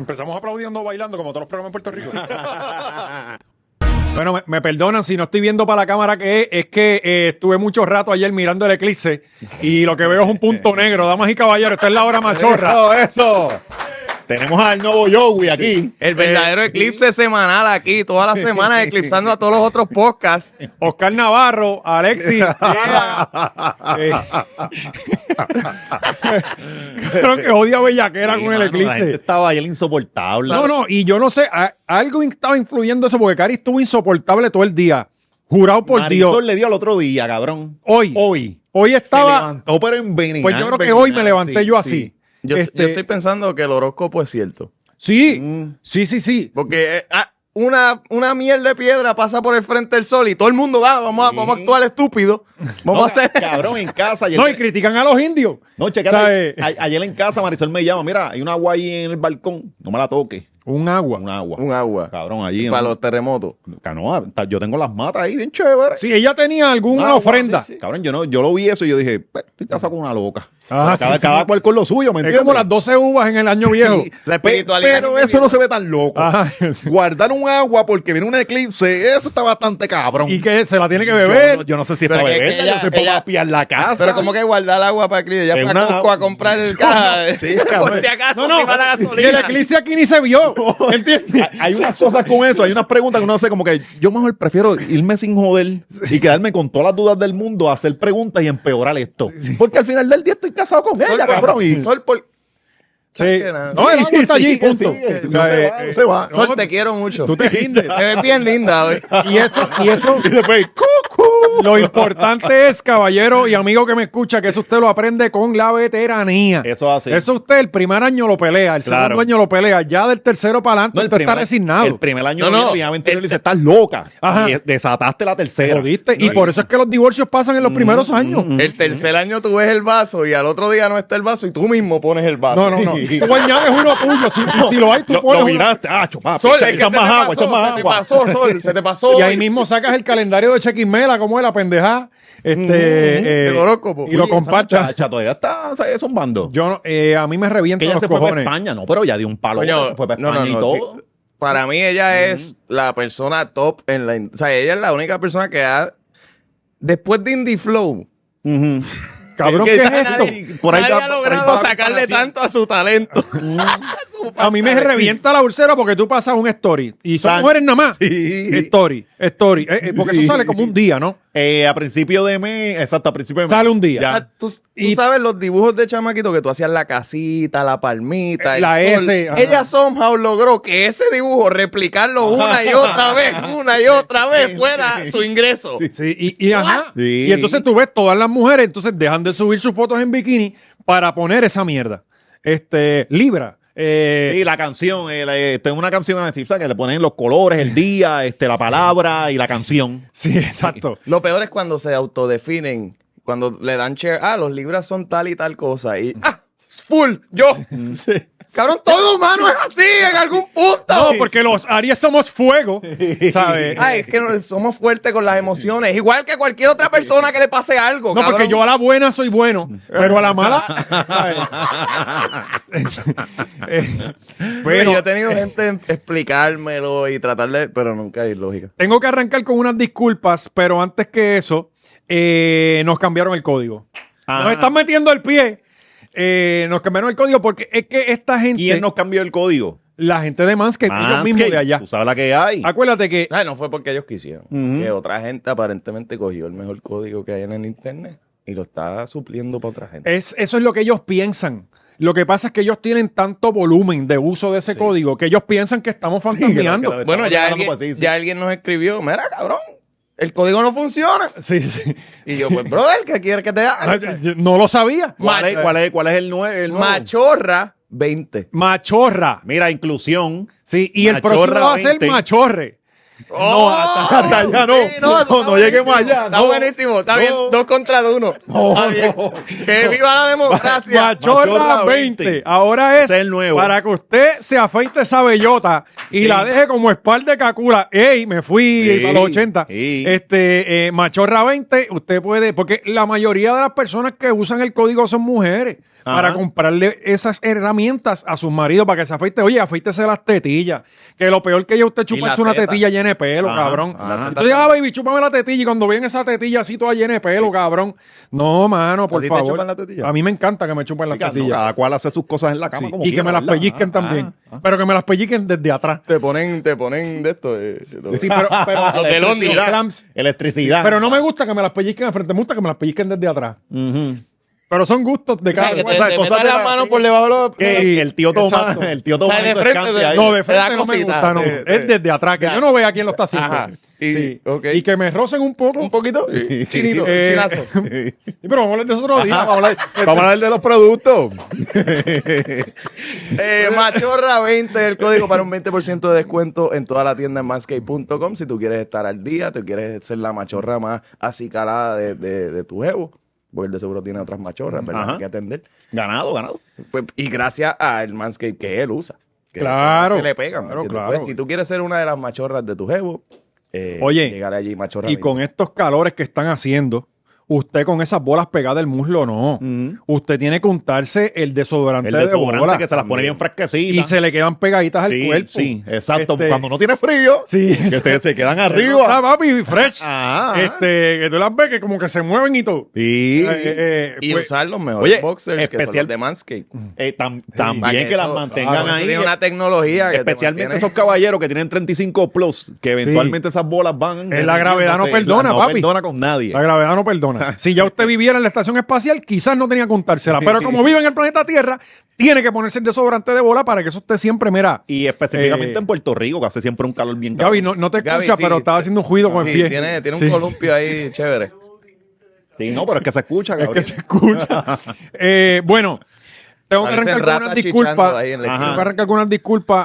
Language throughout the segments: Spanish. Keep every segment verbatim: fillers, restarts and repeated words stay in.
Empezamos aplaudiendo, bailando, como todos los programas en Puerto Rico. Bueno, me, me perdonan si no estoy viendo para la cámara que es, es que eh, estuve mucho rato ayer mirando el eclipse y lo que veo es un punto negro. Damas y caballeros, esta es la hora machorra. Eso, eso. Tenemos al nuevo Joey aquí. Sí. El verdadero eclipse semanal aquí, todas las semanas eclipsando a todos los otros podcasts. Oscar Navarro, Alexis. Yeah. eh. Creo que odia bellaquera Sí, con el mano, eclipse. La gente estaba ayer insoportable. No, no, y yo no sé, a, algo estaba influyendo eso porque Cari estuvo insoportable todo el día. Jurado por Marisol Dios. le dio al otro día, cabrón. Hoy. Hoy. Hoy Se estaba. levantó, pero envenenado. Pues yo creo que envenenado, hoy me levanté sí, yo así. sí. Yo, Este- yo estoy pensando que el horóscopo es cierto. Sí, Mm. sí, sí, sí. Porque eh, ah, una, una miel de piedra pasa por el frente del sol y todo el mundo va, vamos a, Sí. vamos a actuar estúpido. Vamos No, a hacer cabrón, en casa. Ayer, No, y critican a los indios. no, checate, ¿Sabe? a- ayer en casa Marisol me llama, mira, hay una agua ahí en el balcón, no me la toques. Un agua. Un agua. un agua Cabrón, allí. para en- los terremotos. Canoa, ta- yo tengo las matas ahí bien chévere. Si ella tenía alguna Una agua, ofrenda. sí, sí. Cabrón, yo no, yo lo vi eso y yo dije, "Pues, estoy casado con una loca. Ah, cada sí, cada sí. cual con lo suyo, ¿me Es entiendes? como las doce uvas en el año viejo. Sí, La pe- espiritualidad Pero que eso no se ve tan loco. Ajá, sí. Guardar un agua porque viene un eclipse, eso está bastante cabrón. Y que se la tiene que Yo beber. no, yo no sé si es Pero para que- que beber, ella- yo sé para ella- vapear la casa. Pero como que guardar el agua para el cliente. Ya Es fue una- a Costco a comprar el caja. Sí, cabrón. Por si acaso, No, no, si va la y el gasolina. eclipse aquí ni se vio. ¿Entiendes? Hay- Hay unas cosas con eso, hay unas preguntas que uno hace como que yo mejor prefiero irme sin joder y quedarme con todas las dudas del mundo, a hacer preguntas y empeorar esto. Porque al final del día estoy casado con Sol ella, por- cabrón. Y Sol por... Sí. que nada. No, el agua está allí, Sigue, punto. sigue, O no sea, se eh, va, no eh, se va. Sol, te quiero mucho. Tú te rindes. Te ves bien linda hoy. Y eso, y eso, Y después, ¡cucu! lo importante es, caballero y amigo que me escucha, que eso usted lo aprende con la veteranía. Eso así. Eso usted el primer año lo pelea, el Claro. segundo año lo pelea, ya del tercero para adelante No, el usted está primer, resignado. el primer año No, no, no. no, obviamente le dice, estás loca. Ajá. Y desataste la tercera. Jodiste. Y por eso es que los divorcios pasan en los primeros años. El tercer año tú ves el vaso y al otro día no está el vaso y tú mismo pones el vaso. No, no, no. Tú añades uno tuyo. Si, si lo hay, tú Lo, pones lo uno. miraste, ah, chupa. Sol, echa- es que echa se más te agua, pasó, echa más se te agua. pasó, Sol, se te pasó. Y ahí hoy. mismo sacas el calendario de Chequismela, como es la pendeja. Este, eh, el horóscopo. Y lo Oye, esa compartas. muchacha todavía está o sea, zumbando. Yo, no- eh, a mí me revientan Que ella los se fue para cojones. España, no, pero ya dio un palo, Coño, se fue para no, España no, y no, todo. sí. Para mí ella es la persona top en la... in- O sea, ella es la única persona que ha... Después de Indie Flow, Ujú. Cabrón, Es ¿qué que es nadie- esto? Por ahí nadie va- ha por ahí logrado va la sacarle comparación. tanto a su talento. Su A mí me falta de- revienta la úlcera porque tú pasas un story. Y son Tan- mujeres nada más. Sí. Story, story. Eh, eh, porque eso Sí. sale como un día, ¿no? Eh, a principio de mes, exacto, a principio de mes. Sale un día. O Ya. sea, tú, tú Y- sabes los dibujos de chamaquito que tú hacías la casita, la palmita, Eh, el la sol. S, ajá. Ella somehow logró que ese dibujo, replicarlo una y otra vez, una y otra vez, fuera su ingreso. Sí, y, y, ajá. Sí. Y entonces tú ves todas las mujeres, entonces dejan de subir sus fotos en bikini para poner esa mierda. Este, Libra. Eh, Sí, la canción, eh, la- eh, tengo una canción en Netflix, ¿sabes? Que le ponen los colores, el día, este, la palabra y la canción. sí, exacto. Lo peor es cuando se autodefinen, cuando le dan share, ah, los libras son tal y tal cosa, y ah, full, yo. Sí. Cabrón, todo humano es así en algún punto. No, porque los Aries somos fuego, ¿sabes? Ay, es que no- somos fuertes con las emociones, igual que cualquier otra persona que le pase algo. No, porque cabrón. yo a la buena soy bueno, pero a la mala. ¿sabes? Eh, Pero bueno, yo he tenido gente en- explicármelo y tratar de, pero nunca hay lógica. tengo que arrancar con unas disculpas, pero antes que eso, eh, nos cambiaron el código. Ajá. Nos están metiendo el pie. Eh, nos cambiaron el código porque es que esta gente, ¿Quién nos cambió el código? la gente de Manscaped, ellos mismos de allá. Tú sabes la que hay. Acuérdate que Ay, no fue porque ellos quisieron. Ujú. Que otra gente aparentemente cogió el mejor código que hay en el internet y lo está supliendo para otra gente. es, eso es lo que ellos piensan. Lo que pasa es que ellos tienen tanto volumen de uso de ese código que ellos piensan que estamos fantaseando. que lo- Bueno, ya Estamos alguien, hablando así, sí. ya alguien nos escribió, mira, cabrón, el código no funciona. Sí, sí. Y yo, pues, brother, ¿qué quieres que te haga? No lo sabía. ¿Cuál, es, cuál, es, ¿Cuál es el nueve? El nuevo? Machorra veinte. Machorra. Mira, inclusión. Sí, y el Machorra próximo va a ser veinte. machorre. No, hasta, hasta allá no. Sí, no, está no, no lleguemos buenísimo, allá. Está no. buenísimo, está No. bien, dos contra uno. Está bien. Que viva la democracia. Machorra Machorra veinte. veinte. Ahora es, Ese es el nuevo. para que usted se afeite esa bellota y Sí. la deje como espalda de cacula. Ey, me fui Sí. para los ochenta. Sí. Este, eh, Machorra veinte, usted puede, porque la mayoría de las personas que usan el código son mujeres. Ajá. para comprarle esas herramientas a sus maridos para que se afeite. Oye, afeítese las tetillas. Que lo peor que ella usted chuparse la una teta. tetilla llena de pelo, Ajá, cabrón. ajá. Entonces, ah, baby, chúpame la tetilla. Y cuando ven esa tetilla así toda llena de pelo, cabrón. No, mano, por ti te favor. chupan la tetilla? A mí me encanta que me chupen las Chica, no, tetillas. cada cual hace sus cosas en la cama Sí, como y que quiera, me las ¿verdad? pellizquen Ah, también. ah, Pero que me las pellizquen desde atrás. Te ponen, te ponen de esto. eh, Sí, pero, pero, Los de Londres. los clamps. Electricidad. Pero no me gusta que me las pellizquen de frente, me gusta que me las pellizquen desde atrás. Ujú. Pero son gustos de O sea, cada que cual. te, Esas te cosas metan de las la- manos sí. por debajo de los... Que Sí, el tío Tomás, exacto. el tío O sea, Tomás de hizo frente, escante de- ahí. No, de Te da frente no me cosita. gusta, no. Eh, Es desde atrás, que ya. yo no vea quién lo está haciendo. Ajá. Y- Sí. ok. Y que me rocen un poco. Un poquito. Chinito. Eh, chinazo. Sí, pero vamos a hablar de eso otro Ajá, día. vamos, a hablar, vamos a hablar de los productos. Eh, Machorra veinte, el código para un veinte por ciento de descuento en toda la tienda en manscaped punto com. Si tú quieres estar al día, tú quieres ser la machorra más acicalada de, de, de tu jevo, porque él de seguro tiene otras machorras, ¿verdad? Ajá. Hay que atender. Ganado, ganado. Pues, y gracias al Manscaped que él usa. Que Claro. Se le pegan. Claro, ¿me entiendes? claro. Pues, si tú quieres ser una de las machorras de tu jevo, eh, Oye, llegar allí, machorra Y veinte. con estos calores que están haciendo, usted con esas bolas pegadas del muslo, no. Ujú. Usted tiene que untarse el desodorante, El de desodorante bola. que se las pone bien fresquecitas. Y se le quedan pegaditas al sí, cuerpo. sí, exacto. Este, Cuando no tiene frío, Sí, que se, se quedan Está, arriba. papi, fresh. Ah, Este, que tú las ves que como que se mueven y todo. sí. Eh, eh, Y pues, usar los mejores Oye, boxers que son especial- los de Manscaped. Eh, tam- Para también que, las eso- mantengan claro, eso ahí. tiene una tecnología que te Especialmente mantiene- esos caballeros que tienen treinta y cinco plus, que eventualmente esas bolas van. Eh, la gravedad no derritiéndose. perdona, no papi. perdona con nadie. La gravedad no perdona. Si ya usted viviera en la estación espacial, quizás no tenía que untársela. Pero como vive en el planeta Tierra, tiene que ponerse el desodorante de bola para que eso esté siempre, mira. Y específicamente Eh, en Puerto Rico, que hace siempre un calor bien Gaby, cabrón. no, no te Gaby, escucha, sí. pero estaba haciendo un ruido con Sí, el pie. tiene, tiene un Sí. columpio ahí chévere. Sí, no, pero es que se escucha, Es cabrón. que se escucha. Eh, bueno, tengo que Parece arrancar con rata unas chichando disculpas. ahí en la Tengo esquina. que arrancar con unas disculpas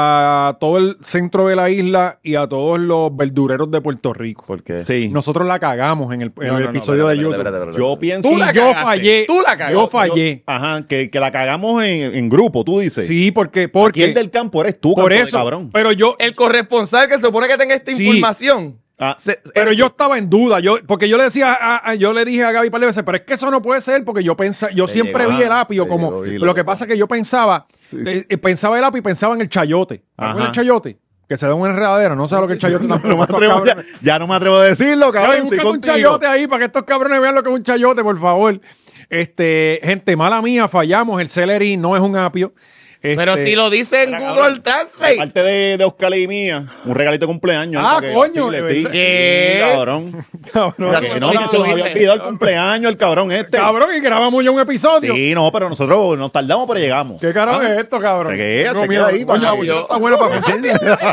a todo el centro de la isla y a todos los verdureros de Puerto Rico. ¿Por qué? Sí. Nosotros la cagamos en el, en No, el no, no, episodio espérate, de YouTube. espérate, espérate, Yo espérate. pienso. Sí, la yo cagaste. fallé. Tú la cagaste. Yo fallé. Ajá, que, que la cagamos en, en grupo, tú dices. Sí, porque, Aquí porque el del campo eres tú, por canto de eso. cabrón. Pero yo, El corresponsal que se supone que tenga esta Sí. información. Ah, se- pero eres yo tú. estaba en duda, yo, porque yo le decía, a, a- yo le dije a Gaby par de veces, pero es que eso no puede ser, porque yo pensaba, yo Te siempre llegó, vi el ah, apio te como, llegó, y lo lo- que pasa es que yo pensaba, eh, eh, pensaba el apio y pensaba en el chayote. Ajá. ¿Acuerdas el chayote? Que se da una enredadera, no sé lo que el chayote tampoco. no me estos atrevo, ya, cabrones- ya no me atrevo a decirlo, Gaby, cabrón. Sí, búscate un contigo. chayote ahí para que estos cabrones vean lo que es un chayote, por favor. Este, gente, mala mía, fallamos, el celery no es un apio. Pero Este, si lo dice en Google Translate. Aparte de, de Oscar y mía, un regalito de cumpleaños. Ah, para que coño, vacile, de sí. verdad. ¿Qué? Sí, cabrón. cabrón, Que no, no, que no, se nos no, había no, olvidado el cumpleaños, el cabrón este. cabrón, y grabamos ya un episodio. Sí, no, pero nosotros nos tardamos, pero llegamos. ¿Qué carajo Ah, es esto, cabrón? Chequea, No, chequea mira, ahí, coño, para la que- bulla está buena para mí.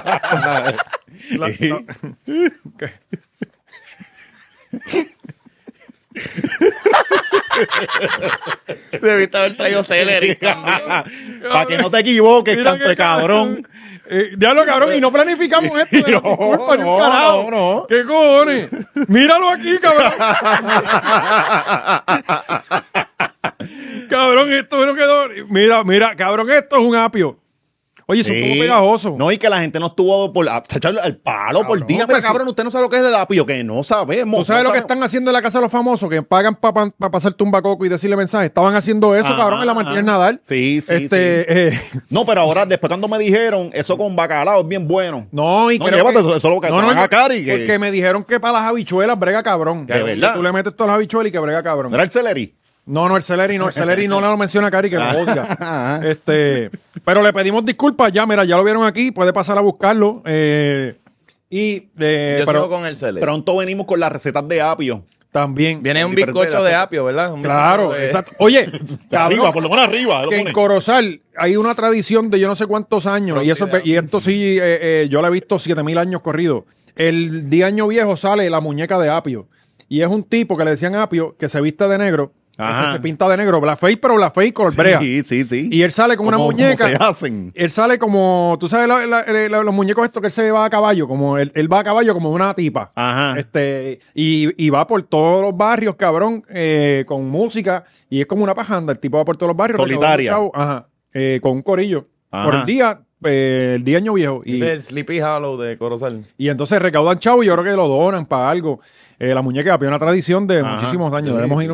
La- Sí. la- Debiste haber traído celery. Para que no te equivoques, Mira canto qué de cabrón. Eh, diablo, cabrón, y no planificamos esto. De la No, disculpa, ni un no, carajo. no, no. ¿Qué cojones? Míralo aquí, cabrón. Cabrón, esto no quedó. Mira, mira, cabrón, esto es un apio. Oye, eso es como pegajoso. No, y que la gente no estuvo por a echarle el palo por Cabrón, día. pero Mira, si- cabrón, usted no sabe lo que es el apio, que no sabemos. ¿Tú sabes no lo que sabemos. están haciendo en la casa de los famosos? Que pagan para pasar tumbacoco y decirle mensajes. Estaban haciendo eso, Ajá, cabrón, en la ajá. Martínez Nadal. Sí, sí, Este, sí. eh, No, pero ahora, después cuando me dijeron, eso con bacalao es bien bueno. no, y No, creo llévate que- eso, eso es lo que te van a cari, que- Porque me dijeron que para las habichuelas brega cabrón. ¿De Que verdad? tú le metes todas las habichuelas y que brega cabrón. ¿No era el celery? No, no, el celery no, el celery no lo menciona Cari, que lo odia. Este, pero le pedimos disculpas ya, mira, ya lo vieron aquí, puede pasar a buscarlo. Eh, y eh, Yo pero sigo con el celery. Pronto venimos con las recetas de apio. también. Viene un diferente bizcocho de de la- apio, ¿verdad? Un Claro, bizcocho de- exacto. Oye, Arriba, cabrón, por lo menos arriba. lo que en pone. Corozal hay una tradición de yo no sé cuántos años, y eso y esto sí, eh, eh, yo la he visto siete mil años corrido. El día año viejo sale la muñeca de apio. Y es un tipo que le decían apio, que se viste de negro, Ajá. este se pinta de negro, blackface, pero blackface color brea. Sí, sí, sí. Y él sale con una Como- muñeca. como se hacen. Él sale como, tú sabes, la- la- la- los muñecos estos que él se va a caballo, como él, él va a caballo como una tipa. Ajá. Este, y, y va por todos los barrios, cabrón, eh, con música, y es como una pajanda. El tipo va por todos los barrios. Solitaria. recaudando chavos, ajá, eh, con un corillo. Ajá. Por el día, eh, el día año viejo. Y, del Sleepy Hollow de Corozal. y entonces recaudan chavos y yo creo que lo donan para algo. Eh, la muñeca había una tradición de Ajá. muchísimos años. Sí, Debemos sí. ir un día.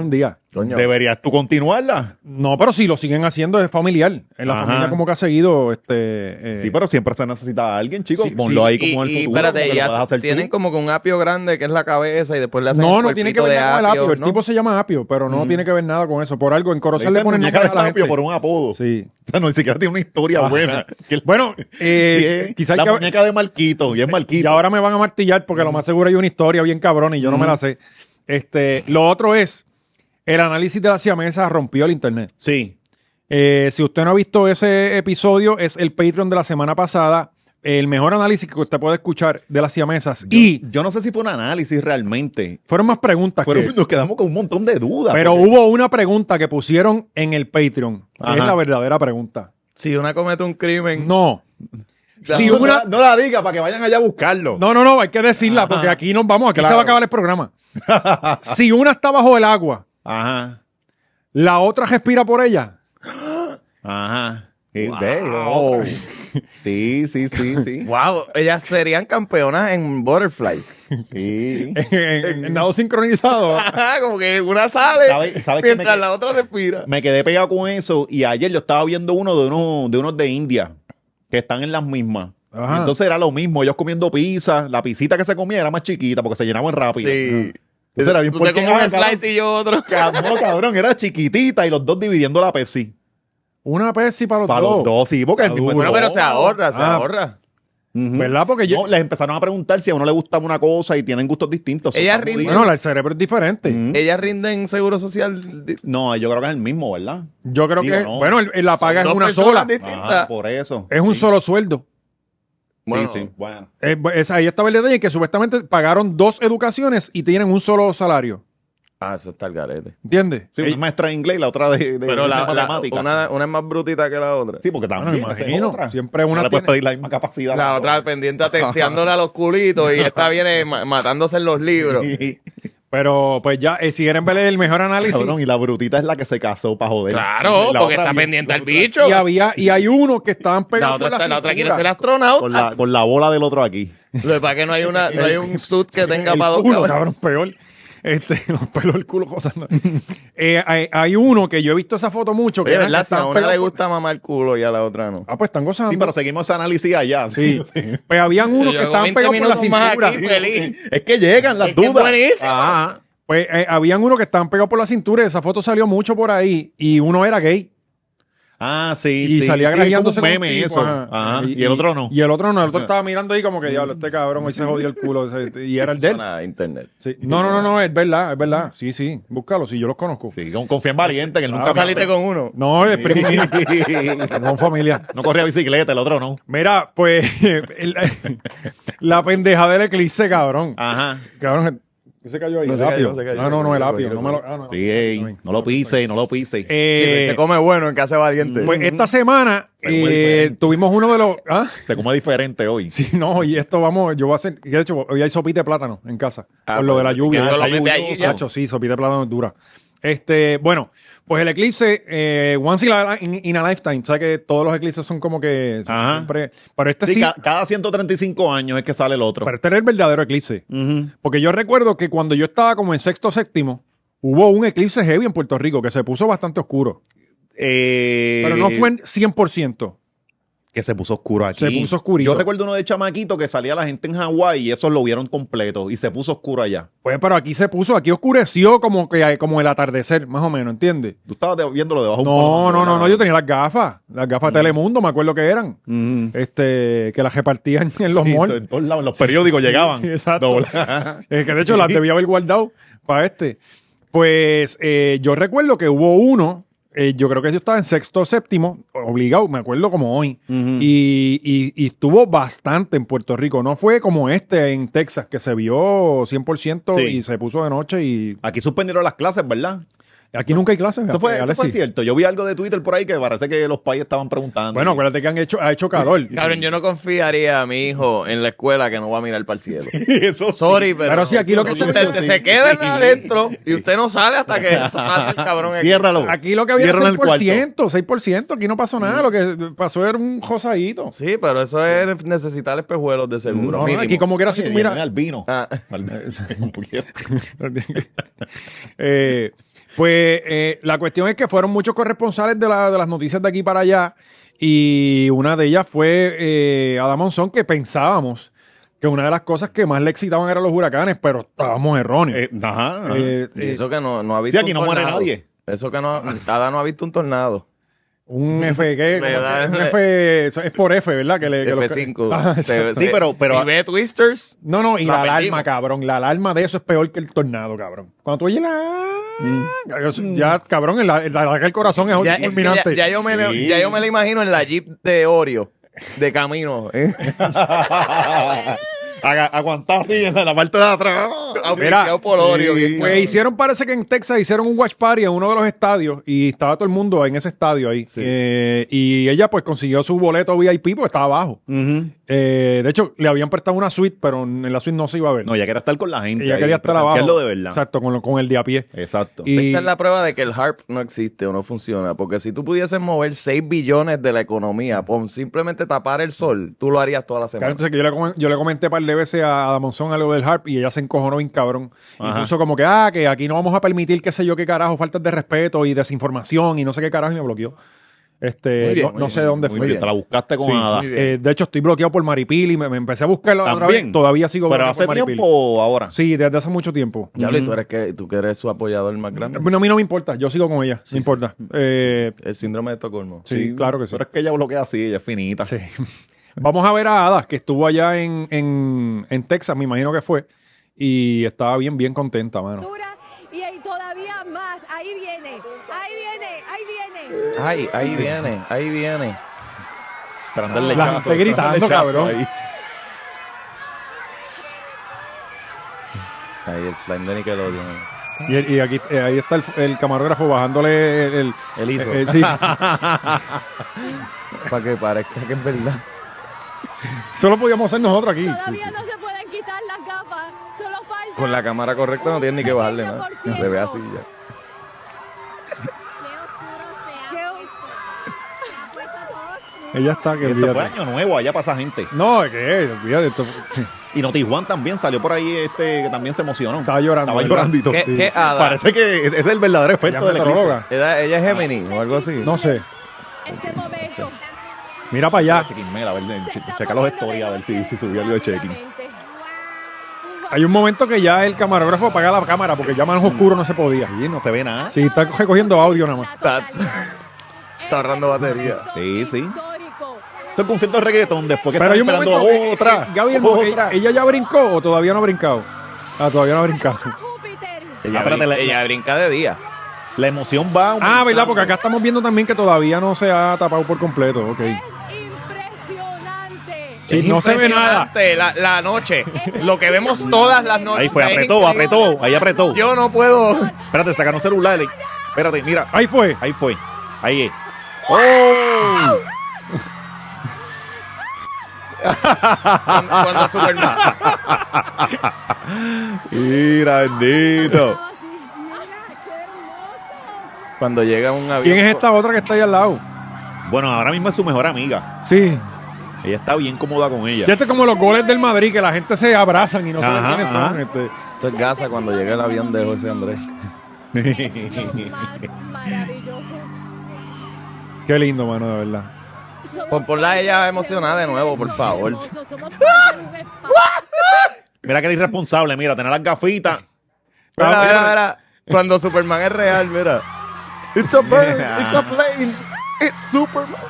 Coño. ¿Deberías tú continuarla? No, pero si lo siguen haciendo es familiar. En la Ajá. familia como que ha seguido este... eh, Sí, pero siempre se necesita a alguien, chicos. Sí, Ponlo sí. ahí como Y, en el y futuro. espérate, como que ya lo puedas hacer tienen tú. como que un apio grande que es la cabeza y después le hacen No, el no tiene que cuerpito ver de nada con el apio. El ¿no? tipo se llama apio, pero no tiene que ver nada con eso. Por algo, en Le Corozal le dicen ponen muñeca nombre de a la apio gente. por un apodo. Sí. O sea, no, ni siquiera tiene una historia Ajá. buena. Que- Bueno, eh, Sí, es quizás la hay que- muñeca de Marquito, y es Marquito. y ahora me van a martillar porque lo más seguro hay una historia bien cabrón y yo no me la sé. Este, lo otro es, el análisis de la siamesa rompió el internet. Sí. Eh, si usted no ha visto ese episodio, es el Patreon de la semana pasada. El mejor análisis que usted puede escuchar de las siamesas. Y Yo no sé si fue un análisis realmente. fueron más preguntas Fueron- que... nos quedamos con un montón de dudas. Pero porque- hubo una pregunta que pusieron en el Patreon. Que Ajá. es la verdadera pregunta. Si una comete un crimen, No. Si no, una... no la diga para que vayan allá a buscarlo. No, no, no, hay que decirla porque aquí nos vamos, aquí Claro. se va a acabar el programa. Si una está bajo el agua, Ajá. la otra respira por ella. Ajá. Y Wow. ve, otra. Sí, sí, sí, sí. wow, ellas serían campeonas en butterfly. Sí. En, en- en nado sincronizado. Ajá, como que una sale ¿Sabe- sabe qué mientras me- la otra respira. Me quedé pegado con eso y ayer yo estaba viendo uno de unos de, unos de India que están en las mismas. Ajá. Entonces era lo mismo, ellos comiendo pizza, la pisita que se comía era más chiquita porque se llenaban rápido. Sí. Entonces era bien Usted porque como un slice y yo otro. No, cabrón, era chiquitita y los dos dividiendo la Pepsi. Una Pepsi para los Para dos. los dos, sí, porque el mismo Bueno, pero se ahorra, se Ah. ahorra. Ujú. ¿Verdad? Porque yo... No, les empezaron a preguntar si a uno le gustaba una cosa y tienen gustos distintos. Ella Eso está rinde- muy Bueno, el cerebro es diferente. bien. Ujú. Ellas rinden seguro social. di- No, yo creo que es el mismo, ¿verdad? Yo creo Digo, que... no. Bueno, el- el- la paga es dos una personas sola. distintas. Ajá, por eso. Es un Sí. solo sueldo. Bueno. Sí, sí. Bueno. Eh, es- ahí estaba el detalle que supuestamente pagaron dos educaciones y tienen un solo salario. Ah, eso está el garete. ¿Entiendes? Sí, una Eh, es maestra de inglés y la otra de, de, Pero de la, la- matemática. una, una es más brutita que la otra. Sí, porque bueno, también me esa es imagino. otra. Siempre una No le puedes tiene- pedir la misma capacidad. a La las otra dos. pendiente a texteándole a los culitos y esta viene ma- matándose en los libros. Sí. Pero pues ya, eh, si quieren ver el mejor análisis, Cabrón, y la brutita es la que se casó para joder. Claro, La porque otra está bien- pendiente al la otra- bicho. y había, y hay uno que estaban La pegados otra, por está- la otra quiere cintura. ser astronauta. Con la, con la bola del otro aquí. Lo que pasa es que no hay, una, no hay un suit que tenga El para dos culo, cabezas. cabrón, peor. Este, los pelos del culo, cosas. no. Eh, hay, hay uno que yo he visto esa foto mucho. Que Oye, eran- ¿verdad? Si a estaban una pegados le por- gusta mamar el culo y a la otra no. Ah, pues están gozando. Sí, pero seguimos ese análisis allá. Sí. Pues habían unos Yo que hago estaban veinte pegados por la minutos más cintura. aquí, feliz. Es que llegan las Es que es dudas. buenísimo. Ajá. Pues eh, habían unos que estaban pegados por la cintura. Esa foto salió mucho por ahí. Y uno era gay. Ah, sí, Y sí. salía sí, grajeándose es como con un meme un tipo, eso. ajá. Ajá. Y, el otro no. Y el otro no. El otro estaba mirando ahí como que diablo, este cabrón hoy se jodió el culo. ese- Y era el de él. Nada, internet. Sí. No, no, no, no, es verdad, es verdad. Sí, sí. Búscalo, sí, yo los conozco. Sí, con- confía en Valiente, que él Ah, nunca Saliste con uno. No, es primo. No, familia. No corría bicicleta, el otro no. Mira, pues el- la pendeja del eclipse, cabrón. Ajá. Cabrón, ¿qué se cayó ahí? No el se cayó, apio. se cayó. Ah, no, no, el Lo apio. cogí, No lo me lo, ah, no, Sí, ey, no lo pise, no lo pise. Eh, Sí, se come bueno en casa de valiente. pues esta semana Se come eh, diferente. tuvimos uno de los... ¿Ah? Se come diferente hoy. Sí, no, y esto vamos, yo voy a hacer... De hecho, hoy hay sopita de plátano en casa. Ah, por lo de la pues, lluvia. que eso lo Está mete allí lluvioso. ya. Chacho, sí, sopita de plátano es dura. Este, bueno, pues el eclipse, eh, once in a, in- in a lifetime, sabes que todos los eclipses son como que Ajá. siempre, pero este Sí, sí, ca- cada ciento treinta y cinco años es que sale el otro. pero este era el verdadero eclipse, Ujú. porque yo recuerdo que cuando yo estaba como en sexto o séptimo, hubo un eclipse heavy en Puerto Rico que se puso bastante oscuro, Eh, pero no fue en cien por ciento. que se puso oscuro aquí. Se puso oscurito. Yo recuerdo uno de chamaquito que salía la gente en Hawái y esos lo vieron completo y se puso oscuro allá. Pues, pero aquí se puso, aquí oscureció como que como el atardecer, más o menos, ¿entiendes? Tú estabas de- viéndolo debajo de un No, polo no, mango, no, no, ¿verdad? yo tenía las gafas, las gafas de Telemundo, me acuerdo que eran. Ujú. Este, que las repartían en los Sí, malls. en todos lados, en los periódicos llegaban. Sí, exacto. Dobla- Eh, que de hecho las debía haber guardado para este. Pues eh, yo recuerdo que hubo uno, eh, yo creo que yo estaba en sexto o séptimo, obligado, me acuerdo como hoy, Ujú. y, y- y estuvo bastante en Puerto Rico. No fue como este en Texas, que se vio cien por ciento Sí. y se puso de noche y Aquí suspendieron las clases, ¿verdad? aquí nunca hay clases. Eso fue, eso Alexis. fue cierto. Yo vi algo de Twitter por ahí que parece que los países estaban preguntando. Bueno, acuérdate que han hecho, ha hecho calor. Cabrón, yo no confiaría a mi hijo en la escuela que no va a mirar para el cielo. eso sí. Sorry, pero, Pero sí, aquí lo que se, sucede- se, se queda adentro y usted no sale hasta que pase el cabrón. aquí. Ciérralo. Aquí lo que había Cierran seis el por cuarto. ciento, seis por ciento, aquí no pasó nada, lo que pasó era un josadito. Sí, pero eso es necesitar espejuelos de seguro. No, no, mínimo. aquí como quiera si Oye, tú vienen miras... al vino. Ah. Al- un poquito. Eh, Pues eh, la cuestión es que fueron muchos corresponsales de, la, de las noticias de aquí para allá y una de ellas fue eh, Ada Monzón, que pensábamos que una de las cosas que más le excitaban eran los huracanes, pero estábamos erróneos. Eh, ajá. ajá. Eh, Y eh, eso que no, no ha visto Sí, aquí un no muere tornado. nadie. Eso que no, Ada no ha visto un tornado. un F, ¿qué? Le da- Un F, eso es por F, ¿verdad? Que le, que los- F cinco. Ah, Se- exacto. Sí, se- pero- pero- Si ve Twisters, No, no, y La la, alarma, perdimos. cabrón. La alarma de eso es peor que el tornado, cabrón. Cuando tú oyes la... Eso- Ya, cabrón, el, el, el, el corazón es ya, es que fulminante. ya, ya yo me, lo- Sí. ya yo me la imagino en la Jeep de Oreo, de camino. ¿eh? Aga- Aguantar así en la, la parte de atrás. Auspiciado por Oreo. sí. bien Pues cabrón. hicieron, parece que en Texas hicieron un watch party en uno de los estadios y estaba todo el mundo en ese estadio ahí. Sí. Eh, y ella pues consiguió su boleto V I P porque estaba abajo. Ujú. Eh, de hecho, le habían prestado una suite, pero en la suite no se iba a ver. No, ella quería estar con la gente. ella ahí, quería estar abajo. presenciarlo de verdad. Exacto, con, lo- con el de a pie. Exacto. Y- Esta es la prueba de que el HARP no existe o no funciona. Porque si tú pudieses mover seis billones de la economía por simplemente tapar el sol, tú lo harías toda la Claro, semana. entonces que yo le, com- yo le comenté par de veces a Ada Monzón algo del harp y ella se encojonó bien cabrón. Y Ajá. puso como que, ah, que aquí no vamos a permitir, qué sé yo, qué carajo, faltas de respeto y desinformación y no sé qué carajo y me bloqueó. Este, Muy bien, no, muy no bien, sé dónde Muy fue. bien, te la buscaste con Sí, Ada. muy bien. Eh, de hecho, estoy bloqueado por Maripil y me, me empecé a buscarlo otra También. vez. Todavía sigo Pero bloqueado hace por Maripil. tiempo o ahora. Sí, desde hace mucho tiempo. Ya tú eres que tú que eres su apoyador más grande. No, a mí no me importa, yo sigo con ella, no importa. Eh, El síndrome de Estocolmo. sí, claro que sí. Pero es que ella bloquea así, ella es finita. Sí. Vamos a ver a Ada, que estuvo allá en, en, en Texas, me imagino que fue, y estaba bien, bien contenta, mano. Y ahí todavía más, ahí viene, ahí viene, ahí viene. Ay, ahí viene, ahí viene. Esperando el La lechazo. gente esperando el gritando, lechazo cabrón. ahí. Ahí el slime de Nickelodeon. Y, el- y aquí eh, ahí está el, el camarógrafo bajándole el... el- El hizo. eh, eh, sí. Para que parezca que es verdad. Eso lo podíamos hacer nosotros aquí. Todavía no se pueden quitar las gafas, solo falta. Con la cámara correcta no tiene ni que bajarle nada. Se ve así ya. Ella está que Y esto fue olvídate. año nuevo, allá pasa gente. No, es que olvídate. Esto, sí. Y Noti Juan también salió por ahí, este, que también se emocionó. Estaba llorando. Estaba ¿verdad? llorando y todo. ¿Qué, Sí. qué Ada? Parece que ese es el verdadero Ella efecto es del eclipse. meteoróloga. Ella, ella es Gemini o algo así. No sé. Este momento. Mira para allá. Check-in mail, a ver, se che- está checa los moviendo stories, a ver si, demasiado si subió algo de checking. rápidamente. Hay un momento que ya el camarógrafo apaga la cámara porque ya más oscuro no se podía. Sí, no se ve nada. Sí, está recogiendo audio nada más. Está- está ahorrando batería. Sí, sí. Histórico. Esto es concierto de reggaetón, después que Pero hay un están momento. esperando eh, otra. eh, Gaby, el- otra. eh, ¿ella ya brincó o todavía no ha brincado? Ah, todavía no ha brincado. Júpiter. Ella, espérate, brin- la- ella brinca de día. La emoción va. Ah, aumentando. ¿verdad? Porque acá estamos viendo también que todavía no se ha tapado por completo. Ok. Es impresionante. Sí, Es no se ve nada. impresionante La, la noche. Lo que vemos todas las noches. Ahí fue, Es apretó, increíble. apretó, ahí apretó. Yo no puedo. Espérate, sacaron celular. Espérate, mira. Ahí fue. Ahí fue. Ahí es. ¡Oh! Cuando, cuando Superman. Mira, bendito. Cuando llega un avión. ¿Quién es esta otra que está ahí al lado? Bueno, ahora mismo es su mejor amiga. Sí. Ella está bien cómoda con ella. Ya este es como los goles del Madrid, que la gente se abrazan y no saben Ajá, quiénes ajá. son. Este. Esto es Gaza cuando llega el avión de José Andrés. Más maravilloso. Qué lindo, mano, de verdad. Pon, ponla a ella emocionada de nuevo, por favor. Somos parte de un espacio. Mira que es irresponsable, mira, tener las gafitas. Mira, Ah, mira, mira. Cuando Superman es real, mira. It's a bird, it's a plane, it's Superman.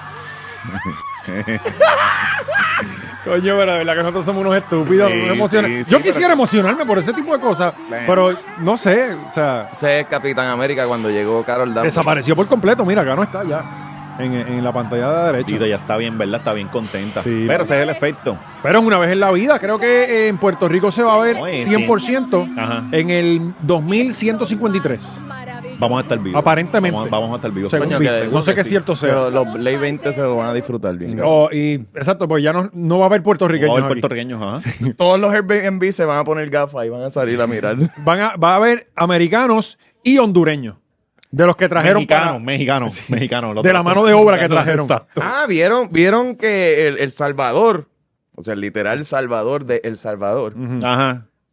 Coño, pero de verdad que nosotros somos unos estúpidos, Sí, unos emocionales. sí, sí, Yo pero- quisiera emocionarme por ese tipo de cosas, Bueno. pero no sé, o sea, Ese es Capitán América cuando llegó Carol Danvers. desapareció por completo. Mira, acá no está ya. En, en la pantalla de la derecha. Y ella está bien, ¿verdad? Está bien contenta. Sí. Pero ese es el efecto. Pero es una vez en la vida. Creo que en Puerto Rico se va a ver Oye, cien por ciento Ajá. en el dos mil ciento cincuenta y tres. Maravilloso. Vamos a estar vivos. Aparentemente. Vamos, vamos a estar vivos. Según Coño, vi. que- No sé qué sí. cierto sea. Pero los Ley veinte se lo van a disfrutar bien. cabrón. Oh, y, exacto, pues ya no, no va a haber puertorriqueños. Vamos a ver aquí. puertorriqueños, ajá. Todos los Airbnb se van a poner gafas y van a salir a mirar. Van a, va a haber americanos y hondureños. De los que trajeron Mexicanos, para- mexicanos, mexicanos. Los De la mano de obra que trajeron. Exacto. Ah, ¿vieron, vieron que el, el Salvador, o sea, el literal Salvador de El Salvador, Ujú. Ajá.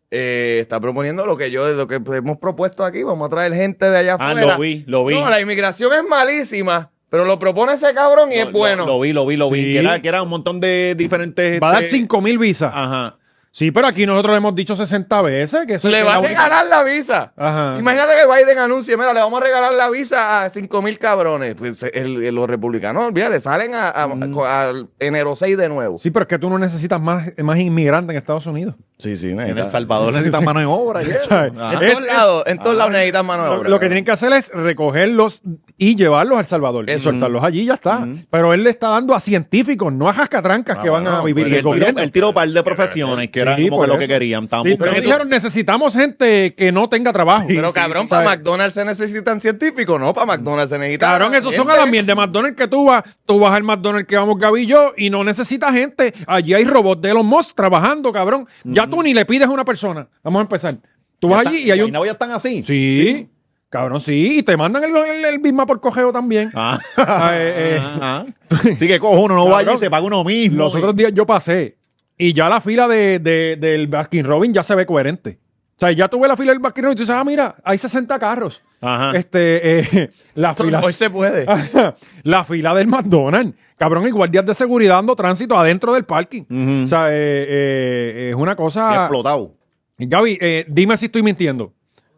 eh, está proponiendo lo que yo, lo que hemos propuesto aquí. Vamos a traer gente de allá Ah, afuera. lo vi, lo vi. No, la inmigración es malísima, pero lo propone ese cabrón y Lo- es bueno. Lo, lo vi, lo vi, lo vi. Sí. Que era, que era un montón de diferentes... Va a dar este, cinco mil visas. Ajá. Sí, pero aquí nosotros le hemos dicho sesenta veces que eso Le es va la a única- regalar la visa. Ajá. Imagínate que Biden anuncie, mira, le vamos a regalar la visa a cinco mil cabrones. Pues el- el- los republicanos, olvídate, salen a, a- a- a enero seis de nuevo. Sí, pero es que tú no necesitas más, más inmigrantes en Estados Unidos. Sí, sí. En El Salvador necesitan mano de obra. y eso. ¿Sabes? Ajá. En Es- todos lados, en todos ah, lados necesitan mano de Lo, obra. lo que tienen que hacer es recogerlos y llevarlos a El Salvador. Y Eso. soltarlos allí y ya está. Pero él le está dando a científicos, no a jascatrancas Ah, que van bueno, a vivir Sí, del él tiró, gobierno. él tiró un par de profesiones que eran Sí, como por que lo eso. que querían. Estaban Sí, pero buscando- dijeron, necesitamos gente que no tenga trabajo. Pero Sí, cabrón, sí, para ¿sabes? McDonald's se necesitan científicos, ¿no? Para McDonald's se necesitan. Cabrón, esos son gente. a la mierda de McDonald's que tú vas, tú vas al McDonald's que vamos Gaby y yo y no necesitas gente. Allí hay robots de Elon Musk trabajando, cabrón. Ya tú ni le pides a una persona. Vamos a empezar. Tú vas Ya allí están- y hay un... Guaynabo ya están así. Sí, cabrón, sí. Y te mandan el, el, el Big Mac por cogeo también. Ah. Ah, eh, eh. Ajá. Así que cojo uno, no vaya y Cabrón. se paga uno mismo. Los otros días yo pasé y ya la fila de, de- del Baskin Robin ya se ve coherente. O sea, ya tuve la fila del Baskin Robin y tú dices, ah, mira, hay sesenta carros. Ajá. Este, eh, la fila... Hoy se puede. la fila del McDonald's. Cabrón, y guardias de seguridad dando tránsito adentro del parking. Ujú. O sea, eh, eh, es una Sí, cosa... explotado. Gaby, eh, dime si estoy mintiendo.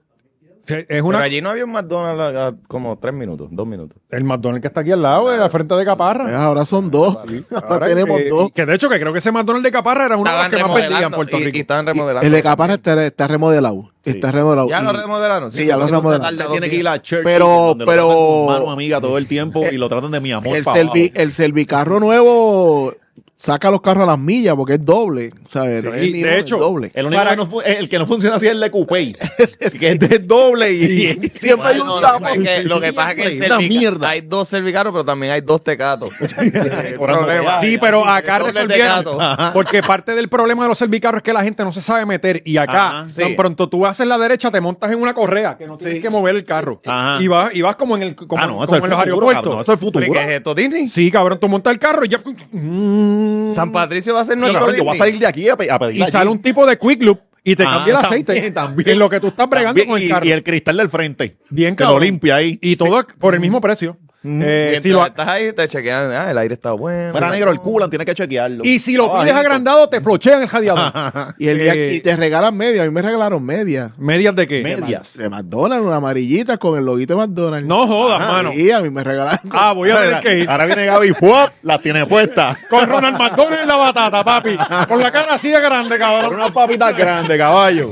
O sea, es Pero una... allí no había un McDonald's a- a como tres minutos, dos minutos. El McDonald's que está aquí al lado, eh, al frente de Caparra. Pues ahora son dos. Ahora, Ahora tenemos que, dos. Que de hecho, que creo que ese McDonald's de Caparra era uno de los Estaban que más vendían en remodelando Puerto y, Rico. y estaban remodelando. El de Caparra está, está remodelado. Está remodelado. ¿Ya Y- lo remodelaron? Sí, ya lo porque eso se remodelaron. tarda Usted dos tiene que días. ir a Churchill, Pero- donde lo pero- tratan como mano amiga todo el tiempo y lo tratan de mi amor. el, pa' servi- abajo. el servicarro nuevo saca los carros a las millas porque es doble. ¿Sabes? No Sí, es ni de uno, es hecho, doble. El único Para- que no, fu- el que no funciona así es el de Coupé. que es de doble y Siempre hay Bueno, un lo, sapo. que, es que- lo que pasa es que el Siempre, una cervica- mierda. hay dos cervicaros, pero también hay dos tecatos. Cobrando problema. peaje. Sí, pero acá Doble resolvieron. tecato. Porque parte del problema de los servicarros es que la gente no se sabe meter. Y acá, Ajá, sí. tan pronto tú haces la derecha, te montas en una correa que no tienes que mover el carro. Ajá. Y vas, y vas como en el como, Ah, no, como eso es en el los futuro, aeropuertos. cabrón. Eso es el futuro. ¿Qué es esto, Disney? Sí, cabrón, tú montas el carro y ya. Mm. San Patricio va a ser No, nuestro cabrón, yo voy a Disney. salir de aquí a, pe- a pedir Y sale un tipo de Quick Loop y te Ah, cambia el aceite. también, también. En lo que tú estás bregando También, con el y, carro. y el cristal del frente. Bien, que lo cabrón. limpia ahí. Y todo por el mismo precio. Eh, Mientras si lo- estás ahí, te chequean, ah, el aire está bueno. Mira, negro, el culan tiene que chequearlo. y si lo Está pides bajito. agrandado, te flochean el radiador. Y, el día- Eh, y te regalan medias. A mí me regalaron medias. ¿Medias de qué? Medias. De McDonald's, una amarillita con el loguito de McDonald's. No jodas, Ah, mano. sí, a mí me regalaron. Ah, voy a tener que ir. Ahora viene Gaby, ¡fuap! La tiene puesta. Con Ronald McDonald en la batata, papi. Con la cara así de grande, Con cabrón. unas papitas grandes, caballo.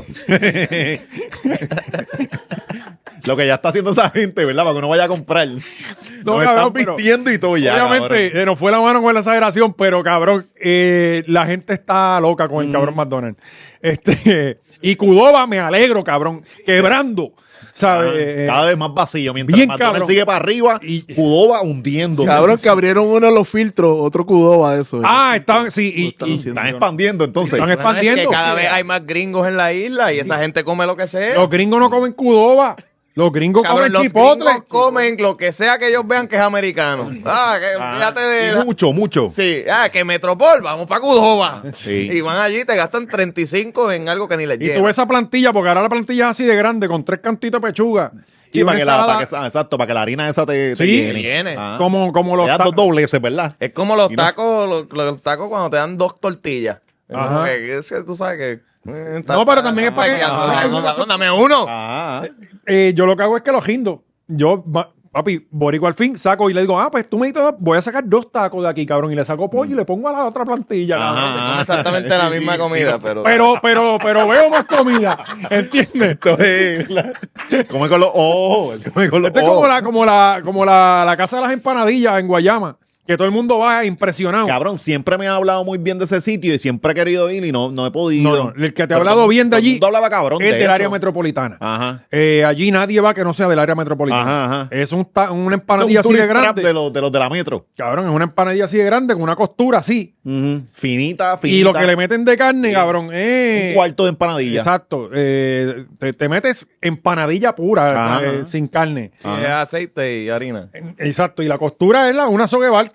Lo que ya está haciendo esa gente, ¿verdad? Para que uno vaya a comprar. No, Nos cabrón, están pero- vistiendo y todo ya. Obviamente, cabrón. eh, nos fue la mano con la exageración, pero cabrón, eh, la gente está loca con el cabrón McDonald's. Este, y Qdoba, me alegro, cabrón, quebrando, ¿sabes? Eh, Cada vez más vacío. Mientras bien McDonald's cabrón. sigue para arriba, Y- Qdoba hundiendo. Cabrón, que abrieron uno de los filtros, otro Qdoba de eso. ah, estaban, sí, y, están y- haciendo. Están expandiendo entonces. Están Bueno, es que expandiendo. cada vez hay más gringos en la isla y esa gente come lo que sea. los gringos no comen Qdoba, los gringos Cabrón, comen los chipotle. gringos comen lo que sea que ellos vean que es americano. Ah, que Ah, fíjate de... y la- mucho, mucho. Sí, ah, que Metropol, vamos para Qdoba. Sí. Y van allí, te gastan treinta y cinco en algo que ni les Y llega. tú ves esa plantilla, porque ahora la plantilla es así de grande, con tres cantitos de pechuga. Sí, y para una que, la, para ensalada, que, ah, exacto, para que la harina esa te, te Sí. llene. Llene. Ah. como, como los Te das ta- dos dobleces, ¿verdad? Es como los Y no- tacos, los, los tacos cuando te dan dos tortillas. Es Ajá. como que- es que tú sabes que... eh, No, pero también es para que- Ah, no, cabrón, dame uno. Ah. Eh, yo lo que hago es que lo gindo. Yo, va- papi, borico al fin, saco y le digo, ah, pues tú me dices, voy a sacar dos tacos de aquí, cabrón, y le saco pollo y le pongo a la otra plantilla, cabrón. Ajá. Se come exactamente la misma comida, pero... Pero, pero, pero veo más comida, ¿entiendes? Esto es la- come con los ojos. él Come con los Esto es ojos. como la, como la, como la, la casa de las empanadillas en Guayama, que todo el mundo va impresionado. Cabrón, siempre me ha hablado muy bien de ese sitio y siempre he querido ir y no, no he podido. No, no, el que te ha Pero hablado todo- bien de todo el allí mundo hablaba cabrón es de del eso. área metropolitana. Ajá. Eh, allí nadie va que no sea del área metropolitana. Ajá, ajá. Es un ta- una Es un empanadilla así de tourist trap grande. de los, de los de la metro. Cabrón, es una empanadilla así de grande con una costura así. Ujú. Finita, finita. Y lo que le meten de carne, cabrón, es... Un cuarto de empanadilla. Exacto. Eh, te, te metes empanadilla pura, Ajá, eh, ajá. sin carne. Sí, es aceite y harina. Exacto. Y la costura es la, una soga de barco.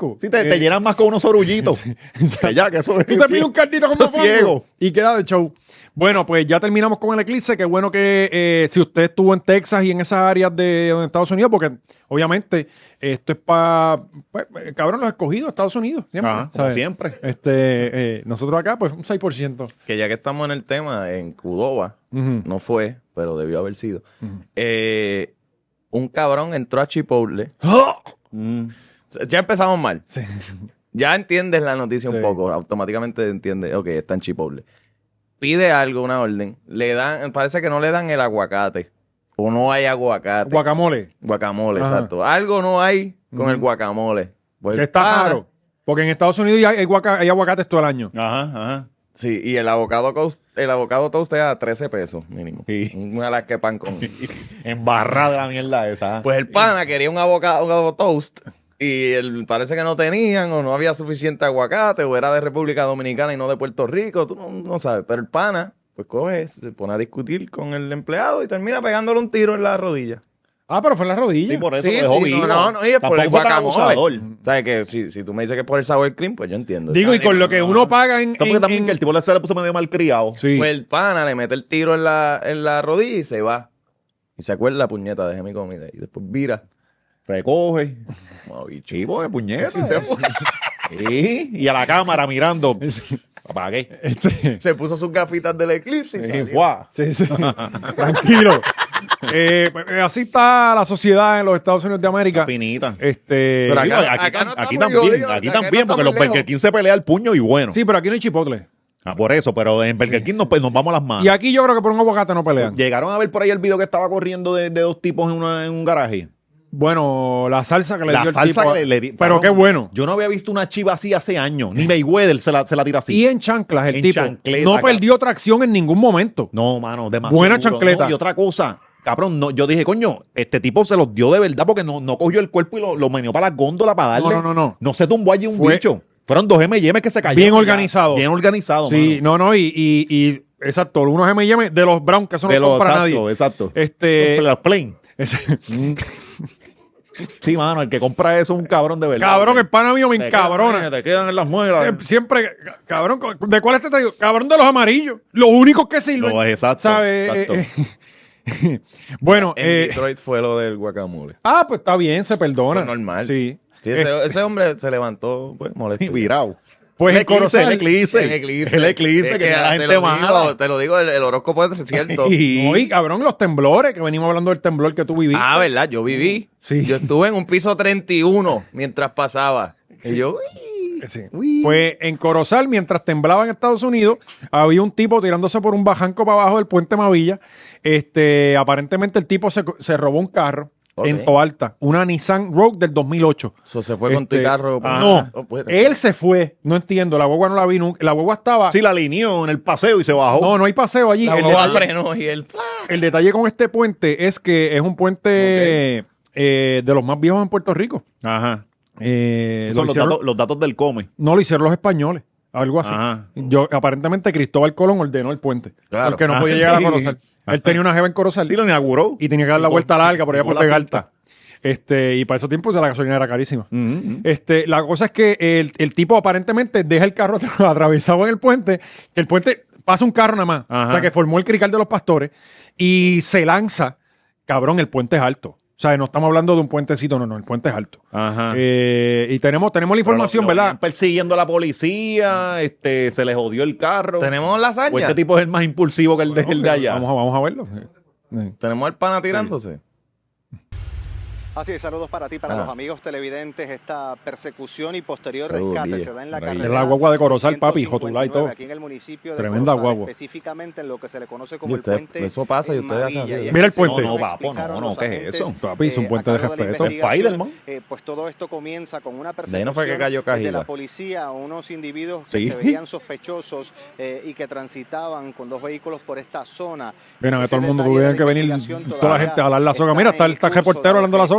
churrasco. Sí, te, te Eh, llenan más con unos orullitos. Que ya, que eso es. Tú te sí, pides un caldito eso como es ciego. y queda de show. Bueno, pues ya terminamos con el eclipse. Qué bueno que eh, si usted estuvo en Texas y en esas áreas de, de Estados Unidos, porque obviamente esto es para, pues, cabrón, los escogidos de Estados Unidos. Siempre, Ajá, como ¿sabes? siempre. Este, eh, nosotros acá, pues un seis por ciento. Que ya que estamos en el tema, en Cudova, Ujú. no fue, pero debió haber sido. eh, un cabrón entró a Chipotle. Mm. Ya empezamos mal. Sí. Ya entiendes la noticia Sí. un poco. Automáticamente entiendes, ok, está en Chipotle. Pide algo, una orden. Le dan, parece que no le dan el aguacate. O no hay aguacate. Guacamole. Guacamole, Ajá. exacto. Algo no hay con el guacamole. Pues Que el está pana- raro. Porque en Estados Unidos hay, hay guaca- hay aguacates todo el año. Ajá, ajá. Sí, y el avocado toast, el avocado toast es a trece pesos mínimo. Sí. Una lasque pan con. Embarrada la mierda esa. Pues el pana quería un avocado, un avocado toast y él, parece que no tenían o no había suficiente aguacate o era de República Dominicana y no de Puerto Rico, tú no, no sabes. Pero el pana, pues coge, se pone a discutir con el empleado y termina pegándole un tiro en la rodilla. Ah, pero fue en la rodilla. Sí, por eso Sí, lo dejó sí, vivo. no, no, no, y es por Tampoco el fue tan guacamole. abusador. ¿Sabes que si, si tú me dices que es por el sour cream, pues yo entiendo. Digo, y Está con bien, lo que no. uno paga en... Eso porque en- también en- que el tipo le- se le puso medio mal criado. Sí. Pues el pana le mete el tiro en la, en la rodilla y se va. Y se acuerda, puñeta, dejé mi comida. Y después vira. Recoge. Como bicho. Chivo de puñeta. Sí, se fue. Sí, y a la cámara mirando. Apagué. Este, Se puso sus gafitas del eclipse y Sí, salió. fuá. sí, sí. Tranquilo. Eh, pues, eh, así está la sociedad en los Estados Unidos de América. Finita. Este, Pero Digo, acá- aquí, acá tam- no aquí estamos también, jodidos, aquí acá no también, porque los estamos Burger King se pelea el puño y bueno. sí, pero aquí no hay chipotle. Ah, por eso, pero en Burger King nos, pues, nos vamos las manos. Y aquí yo creo que por un aguacate no pelean. Llegaron a ver por ahí el video que estaba corriendo de, de dos tipos en, una- en un garaje. Bueno, la salsa que le La dio el salsa tipo. que le, le di- Pero cabrón, qué bueno. Yo no había visto una chiva así hace años. Ni Mayweather se la, se la tira así. Y en chanclas el En tipo. chancleta, no cabrón. perdió tracción en ningún momento. No, mano, demasiado. Buena duro, chancleta. ¿no? Y otra cosa, cabrón, no, yo dije, coño, este tipo se los dio de verdad porque no, no cogió el cuerpo y lo, lo meneó para las góndolas para darle. No, no, no, no. No se tumbó allí un Fue- bicho. Fueron dos M y M que se cayeron. Bien ya. organizado. Bien organizado, Sí, mano. no, no, y, y, y exacto, unos M y M de los Brown, que eso no De lo los, compra exacto, nadie. exacto. Este, Los plain. ese- Sí, mano, el que compra eso es un cabrón de verdad. cabrón, el pana mío me Te quedan, encabrona. Te quedan en las muelas. Siempre, siempre, cabrón, ¿de cuál te traigo? Cabrón de los amarillos. Los únicos que sirven. Los exacto, ¿Sabes? exacto. Eh, eh, bueno, En eh, Detroit fue lo del guacamole. ah, pues está bien, se perdona. Eso es normal. Sí. Sí, ese, ese hombre se levantó, pues, molesto. Virado. Pues el en Corozal- el eclipse. El eclipse. El eclipse Es que, la te gente lo mala. digo, te lo digo, el, el horóscopo es cierto. No, y cabrón, los temblores, que venimos hablando del temblor que tú viviste. Ah, ¿verdad? Yo viví. Sí. Yo estuve en un piso treinta y uno mientras pasaba. Y yo, uy, Sí. uy. Pues en Corozal, mientras temblaba en Estados Unidos, había un tipo tirándose por un bajanco para abajo del puente Mavilla. Este, aparentemente el tipo se, se robó un carro Ok. en Toalta, una Nissan Rogue del dos mil ocho. Eso se fue con tu Este, carro. ah, no, Oh, pues, él se fue, no entiendo, la guagua no la vi nunca, la guagua estaba... Sí, la alineó en el paseo y se bajó. No, no hay paseo allí. La El guagua detalle, frenó y él. el detalle con este puente es que es un puente eh, de los más viejos en Puerto Rico. Ajá. Eh, Son lo los hicieron- datos, los datos del come. No, lo hicieron los españoles. Algo así. Ajá. Yo, aparentemente Cristóbal Colón ordenó el puente. Claro. Porque no Ah, podía llegar sí. a Corozal. Él tenía una jeva en Corozal Sí, lo inauguró. y tenía que dar la vuelta larga por allá Y con por la Vegalta. Este, y para esos tiempos la gasolina era carísima. Ujú, ujú. Este, la cosa es que el, el tipo aparentemente deja el carro atra- atravesado en el puente, que el puente pasa un carro nada más, Ajá. o sea, que formó el crical de los pastores y se lanza. Cabrón, el puente es alto. O sea, no estamos hablando de un puentecito, no, no, el puente es alto. Ajá. Eh, y tenemos, tenemos la información, Pero lo- lo ¿verdad? venían persiguiendo a la policía, este, se le jodió el carro. Tenemos lasaña. O este tipo es el más impulsivo que el de, el de allá. Vamos a, vamos a verlo. Sí. Tenemos al pana tirándose. Así es, saludos para ti, para Ah. los amigos televidentes. Esta persecución y posterior Qué rescate día, se da en la maravilla. carretera Es la guagua de Corozal, papi, Jotulá y todo. Aquí en el municipio de Tremenda Corozal, guagua. específicamente en lo que se le conoce Y como usted- el puente eso pasa y en ustedes hacen Mavilla. así. Y es Mira el que según puente. No, no, nos papo, no, explicaron no, los ¿qué es agentes, eso? Papi, es un eh, puente a de cargo la respeto. Es Spiderman. investigación, eh, pues todo esto comienza con una De ahí no fue que persecución cayó de Cajiga. la policía a unos individuos que Sí. se veían sospechosos eh, y que transitaban con dos vehículos por esta zona. Ven a ver, Ese todo el mundo detalle de tuvieran que venir, investigación toda la todavía gente a jalar la soga. está Mira, está en el está el curso, reportero dado hablando de la que soga.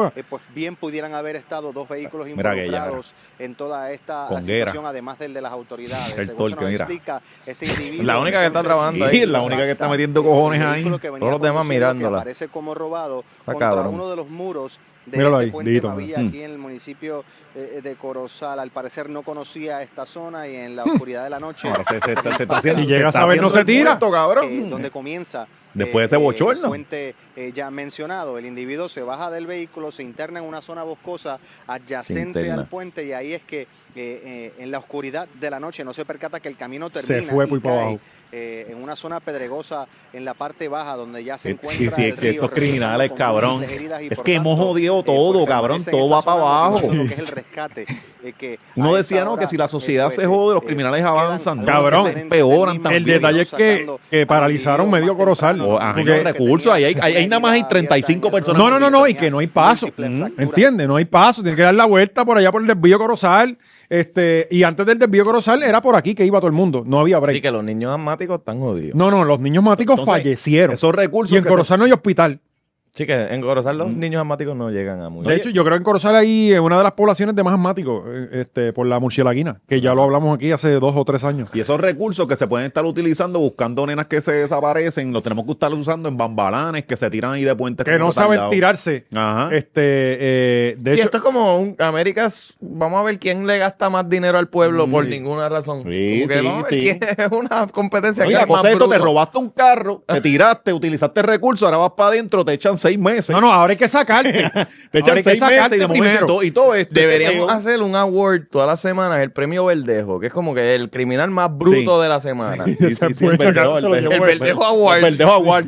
droga. eh, pues bien pudieran haber estado dos vehículos Mira aquella, involucrados en toda esta Conguera. situación, además del de las autoridades. El Según se torque, nos mira. explica, este individuo, La única que está entonces, trabajando Sí, ahí. es la única que está metiendo cojones el ahí. vehículo que venía Todos los demás conduciendo, que mirándola. aparece como robado Está contra cabrón. uno de los muros de Míralo este ahí, puente Dito, Mavilla, mm. aquí en el municipio eh, de Corozal. Al parecer no conocía esta zona y en la Hmm. oscuridad de la noche, Ahora se, se, se, se está haciendo, Si se llega a está saber, no haciendo se el tira. muerto, cabrón. eh, donde comienza Después de ese eh, bochorno. el puente eh, ya mencionado, el individuo se baja del vehículo, se interna en una zona boscosa adyacente interna. al puente, y ahí es que eh, eh, en la oscuridad de la noche no se percata que el camino Se termina fue y por ahí para cae, abajo. eh, en una zona pedregosa en la parte baja donde ya se Sí, encuentra sí, sí, el es que río, estos resultando criminales, con cabrón, múltiples heridas y, es por que hemos tanto, jodido eh, todo, pues, cabrón, permanece en todo esta va para zona abajo. motivando lo que es el rescate, eh, que Uno a decía, esta no, que hora, si la sociedad eh, pues, se jode, los eh, criminales quedan avanzan. algunos Cabrón, referentes empeoran del mismo también. El detalle es que, sacando que al paralizaron individuo medio más Corozal. temprano, O, ajá, Porque- no hay recursos, ahí hay, hay, hay nada más hay treinta y cinco personas. No, no, no, no, y que no hay paso. ¿Entiendes? No hay paso. Tiene que dar la vuelta por allá por el desvío Corozal. Este, y antes del desvío Corozal era por aquí que iba todo el mundo. No había break. Sí, que los niños asmáticos están jodidos. No, no, los niños máticos Entonces, fallecieron. Esos recursos Y en que se- Corozal no hay hospital. Sí, que en Corozal los niños asmáticos no llegan a mucho. De hecho, yo creo que en Corozal hay eh, una de las poblaciones de más asmáticos, eh, este, por la murcielaguina, que ya lo hablamos aquí hace dos o tres años. Y esos recursos que se pueden estar utilizando buscando nenas que se desaparecen, los tenemos que estar usando en bambalanes que se tiran ahí de puentes. Que como no saben retardados. tirarse. Ajá. Este, eh, de Sí, hecho, esto es como un Américas. Vamos a ver quién le gasta más dinero al pueblo por Sí. ninguna razón. Sí, Como que sí, vamos a ver sí. quién es una competencia. Oye, quién la es más cosa es esto, te bruto. robaste un carro, te tiraste, utilizaste recursos, ahora vas para adentro, te echan seis meses. no, no, ahora hay que sacarte. te Ahora echan hay que seis meses sacarte y de momento primero. y todo, y todo esto. Deberíamos este hacer un award todas las semanas, el premio Verdejo, que es como que el criminal más bruto Sí. de la semana. Sí, sí, sí, Ese el verdejo, se lo el llevó El el- Verdejo Award. El verdejo award.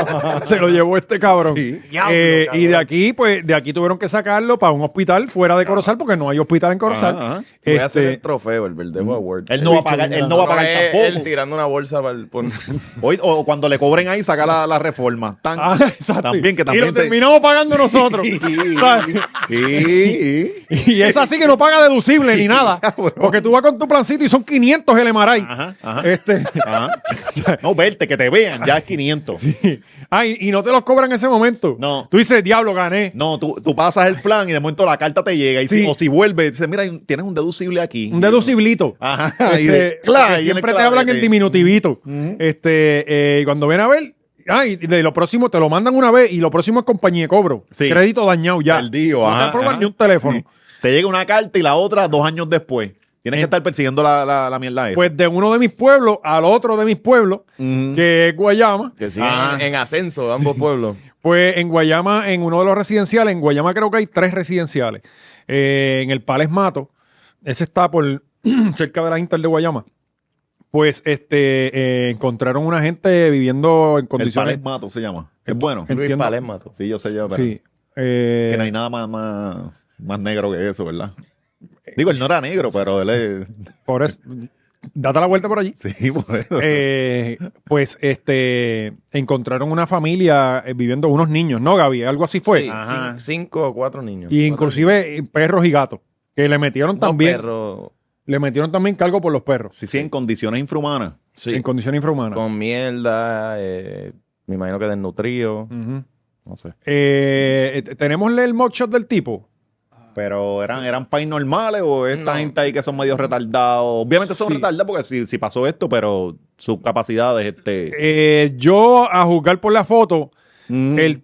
Se lo llevó este cabrón. Sí. Eh, y de aquí, pues, de aquí tuvieron que sacarlo para un hospital fuera de Corozal, porque no hay hospital en Corozal. Ajá, ajá. Voy a hacer Este, el trofeo, el Verdejo Award. Él no va a pagar, él no va a pagar es tampoco. él tirando una bolsa para el... por- Hoy, o cuando le cobren ahí, saca la, la reforma. Tan- ah, exacto. También, que y también lo se- terminamos pagando nosotros. ¿Sabes? Sí, sí. Y es así que no paga deducible ni nada. cabrón. Porque tú vas con tu plancito y son quinientos el M R I. Ajá, ajá. Este, Ajá. No, verte, que te vean, ya es quinientos. ah, y, y no te los cobran en ese momento. No. Tú dices, diablo, gané. No, tú, tú pasas el plan y de momento la carta te llega. Y Sí. si, o si vuelve, dices, mira, hay un- tienes un deducible aquí. Un deduciblito. Ajá. Este, y de- porque claro, y siempre el te hablan en clarete. diminutivito. Este, eh, y cuando ven a ver, ah, y de lo próximo te lo mandan una vez y lo próximo es compañía de cobro. Sí. Crédito dañado ya. Perdido, no ajá, te aprueban ajá. ni un teléfono. Sí. Te llega una carta y la otra dos años después. Tienes Eh. que estar persiguiendo la, la, la mierda esa. Pues de uno de mis pueblos al otro de mis pueblos, Ujú. que es Guayama. Que siguen Ah. en, en ascenso ambos pueblos. Pues en Guayama, en uno de los residenciales, en Guayama creo que hay tres residenciales. Eh, en el Pales Mato, ese está por cerca de la Inter de Guayama. Pues este eh, encontraron una gente viviendo en El condiciones. Pales Mato se llama. Es bueno. Luis Entiendo. Palés mató. Sí, yo sé yo, pero Sí. Eh, que no hay nada más, más, más negro que eso, ¿verdad? Digo, él no era negro, pero él es... por eso, date la vuelta por allí. Sí, por eso. Eh, pues este encontraron una familia eh, viviendo unos niños, ¿no, Gaby? Algo así fue. Sí, Ajá. cin- cinco o cuatro niños. Y Cuatro inclusive eh, perros y gatos. Que le metieron niños. Dos también. perros. Le metieron también cargo por los perros. Sí, sí, en condiciones infrahumanas. Sí. En condiciones infrahumanas. Con mierda, eh, me imagino que desnutrido. Ujú. No sé. Eh, eh, ¿Tenemos el mugshot del tipo? Pero eran, eran pais normales o esta No. gente ahí que son medio retardados. Obviamente son Sí. retardados porque si, si pasó esto, pero sus capacidades, este. Eh, yo, a juzgar por la foto, mm, el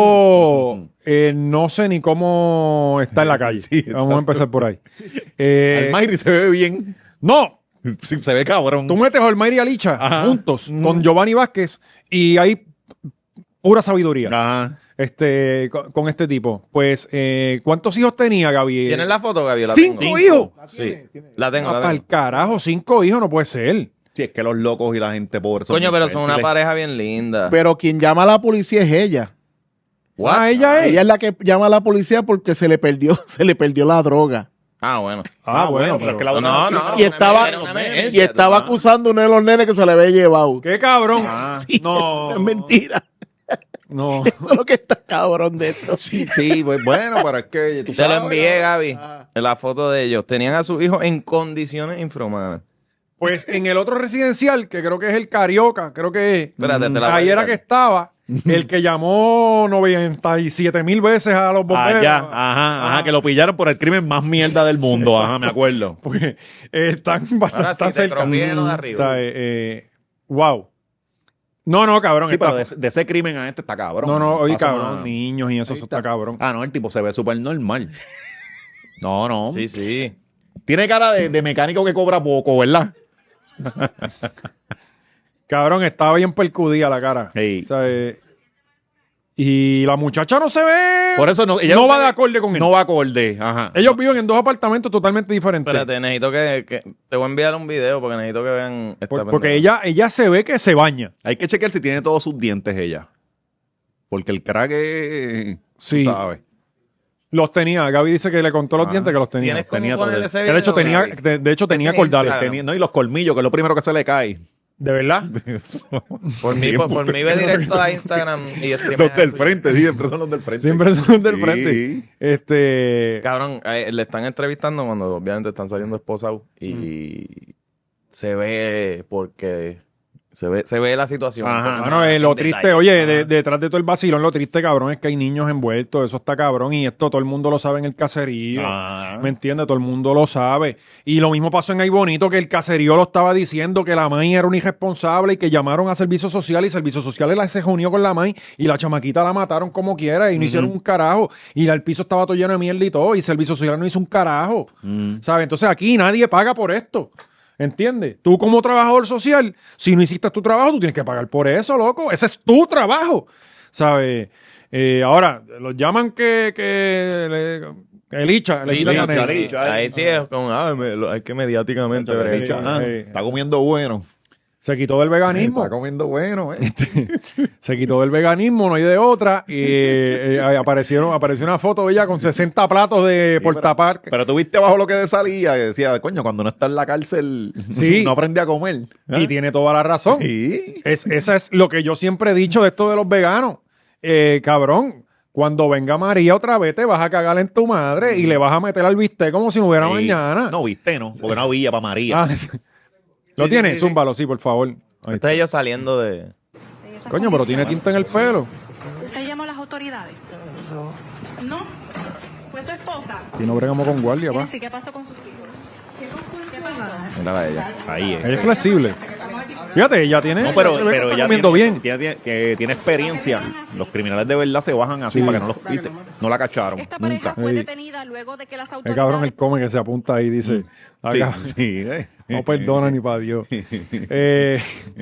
tipo eh, no sé ni cómo está en la calle. Sí, Vamos a exacto. empezar por ahí. Eh, Almayri se ve bien. no, Sí, se ve cabrón. tú metes a Olmairi y a Licha Ajá. juntos Mm. con Giovanni Vázquez y hay pura sabiduría Ajá. este, con, con este tipo. Pues, eh, ¿cuántos hijos tenía, Gaby? ¿Tienes la foto, Gaby? La ¿Cinco tengo. hijos? Sí. La tengo, Ah, la para el tengo. carajo, cinco hijos no puede ser. Sí, es que los locos y la gente pobre son Coño, bien pero son una fértiles. pareja bien linda. Pero quien llama a la policía es ella. What? Ah, ella es. Ella es la que llama a la policía porque se le perdió, se le perdió la droga. Ah, bueno. Ah, bueno, pero es que la otra No, no. y estaba, era una y emergencia, estaba tú sabes. acusando a uno de los nenes que se le había llevado. qué cabrón. Ah. Sí, No. es mentira. No. Eso es lo que está cabrón de esto. Sí, sí, pues bueno, pero es que tú Te lo sabes, envié, Gaby. La foto de ellos. Tenían a sus hijos en condiciones infrahumanas. Pues en el otro residencial, que creo que es el Carioca, creo que es, Espérate, te la voy a ahí era editar. que estaba, El que llamó noventa y siete mil veces a los bomberos. Allá, ajá, ajá, que lo pillaron por el crimen más mierda del mundo, ajá, me acuerdo. Pues eh, están bastante Ahora sí te cerca. cropié lo de O arriba. sea, eh, eh, wow. No, no, cabrón. Sí, está- pero de, de ese crimen a este está cabrón. no, no, oye, Pasa cabrón, más. niños y eso, eso está cabrón. Ah, no, el tipo se ve súper normal. No, no. Sí, sí. Tiene cara de, de mecánico que cobra poco, ¿verdad? Cabrón, estaba bien percudida la cara. Sí. O sea, eh, y la muchacha no se ve. Por eso no, ella no se va de ve- acorde con él. No va acorde, ajá. Ellos viven en dos apartamentos totalmente diferentes. Espérate, necesito que, que... Te voy a enviar un video porque necesito que vean esta Por- porque pendeja. ella, ella se ve que se baña. Hay que chequear si tiene todos sus dientes ella. Porque el crack es... Sí. tú sabes. Los tenía. Gaby dice que le contó los Ah. dientes que los tenía. ¿Tienes cómo tenía poner todo. ese Que video? de hecho tenía, Gaby? de, de hecho tenía Este cordales. Instagram. Tenía- no, y los colmillos, que es lo primero que se le cae. De verdad. Por mí, por, por mí ve directo a Instagram y streamea Los del eso. frente, sí, siempre son los del frente. Siempre son del Sí. frente. Este. Cabrón, eh, le están entrevistando cuando obviamente están saliendo esposados y se ve porque se ve, se ve la situación. Ajá. Bueno, eh, lo en triste, detalle. oye, Ajá. de- detrás de todo el vacilón, lo triste, cabrón, es que hay niños envueltos. Eso está cabrón. Y esto todo el mundo lo sabe en el caserío. Ah. ¿Me entiendes? Todo el mundo lo sabe. Y lo mismo pasó en Ay Bonito, que el caserío lo estaba diciendo que la maíz era una irresponsable y que llamaron a Servicio Social y Servicio Social la- se reunió con la maíz y la chamaquita la mataron como quiera y no hicieron un carajo. Y la- el piso estaba todo lleno de mierda y todo y Servicio Social no hizo un carajo. Mm. ¿Sabes? Entonces aquí nadie paga por esto. ¿Entiendes? Tú como trabajador social, si no hiciste tu trabajo, tú tienes que pagar por eso, loco. Ese es tu trabajo. ¿Sabes? Eh, ahora, los llaman que... que le- el Icha, le quitan la Licha, nena. Licha. Ahí sí es como, ah, me- lo- hay que mediáticamente ver Sí, eso. Ah, eh. está comiendo bueno. Se quitó del veganismo. Está comiendo bueno, eh. Se quitó del veganismo, no hay de otra. Y eh, eh, aparecieron, apareció una foto de ella con sesenta platos de portapar. Pero tú viste abajo lo que salía, que decía, coño, cuando no está en la cárcel, Sí. no aprende a comer. ¿Ah? Y tiene toda la razón. Sí. Es, esa es lo que yo siempre he dicho de esto de los veganos. Eh, cabrón, cuando venga María otra vez te vas a cagar en tu madre y le vas a meter al bistec como si no hubiera Sí. mañana. No, viste, no, porque no había para María. Ah, sí. ¿Lo Sí, tiene? sí, sí, Zúmbalo, sí, por favor. Ahí Esto está. es ellos saliendo de... Coño, pero tiene tinta en el pelo. ¿Usted llamó a las autoridades? No. ¿Fue su esposa? Y no bregamos con guardia, pa. Sí, ¿qué pasó con sus hijos? ¿Qué pasó? ¿Qué pasó? Mira a ella. Ahí es. Ella es flexible. Fíjate, ella tiene. No, pero, se ve que pero está ella comiendo tiene, bien. tiene- tiene- que tiene experiencia. Los criminales de verdad se bajan así Sí. para que no los viste. No la cacharon. Esta pareja Nunca. fue Sí. detenida luego de que las El autoridades... cabrón el come que se apunta ahí dice. Sí, acá, sí, eh. no perdona ni para Dios. Eh,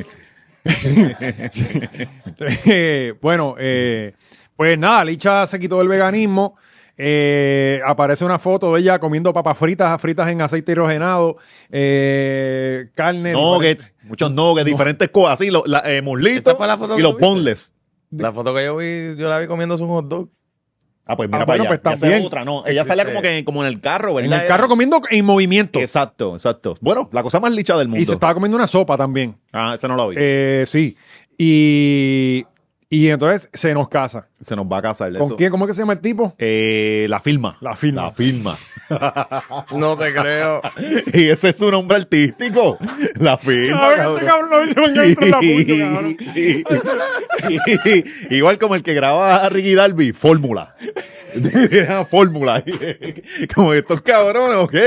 sí. Eh, bueno, eh, pues nada, Licha se quitó del veganismo. Eh, aparece una foto de ella comiendo papas fritas, fritas en aceite hidrogenado, eh, carne. Nuggets, muchos nuggets, diferentes cosas así, los la, eh, muslitos ¿Esa fue la foto y que los tú viste? boneless. La foto que yo vi, yo la vi comiéndose un hot dog. Ah, pues mira Ah, para bueno, allá. pues Ya esa también. es otra, no. Ella Sí, salía sí. como que como en el carro, En ¿verdad? el carro comiendo en movimiento. Exacto, exacto. Bueno, la cosa más licha del mundo. Y se estaba comiendo una sopa también. Ah, esa no la vi. Eh, sí. Y, y entonces se nos casa. Se nos va a casar. ¿Con eso. quién? ¿Cómo es que se llama el tipo? Eh, la firma. La firma. La firma. No te creo. Y ese es su nombre artístico. La firma. Cabrón, este cabrón no dice un entro en la puta, cabrón. Sí. Igual como el que graba a Ricky Darby, Fórmula. Fórmula. Como estos cabrones, ¿ok?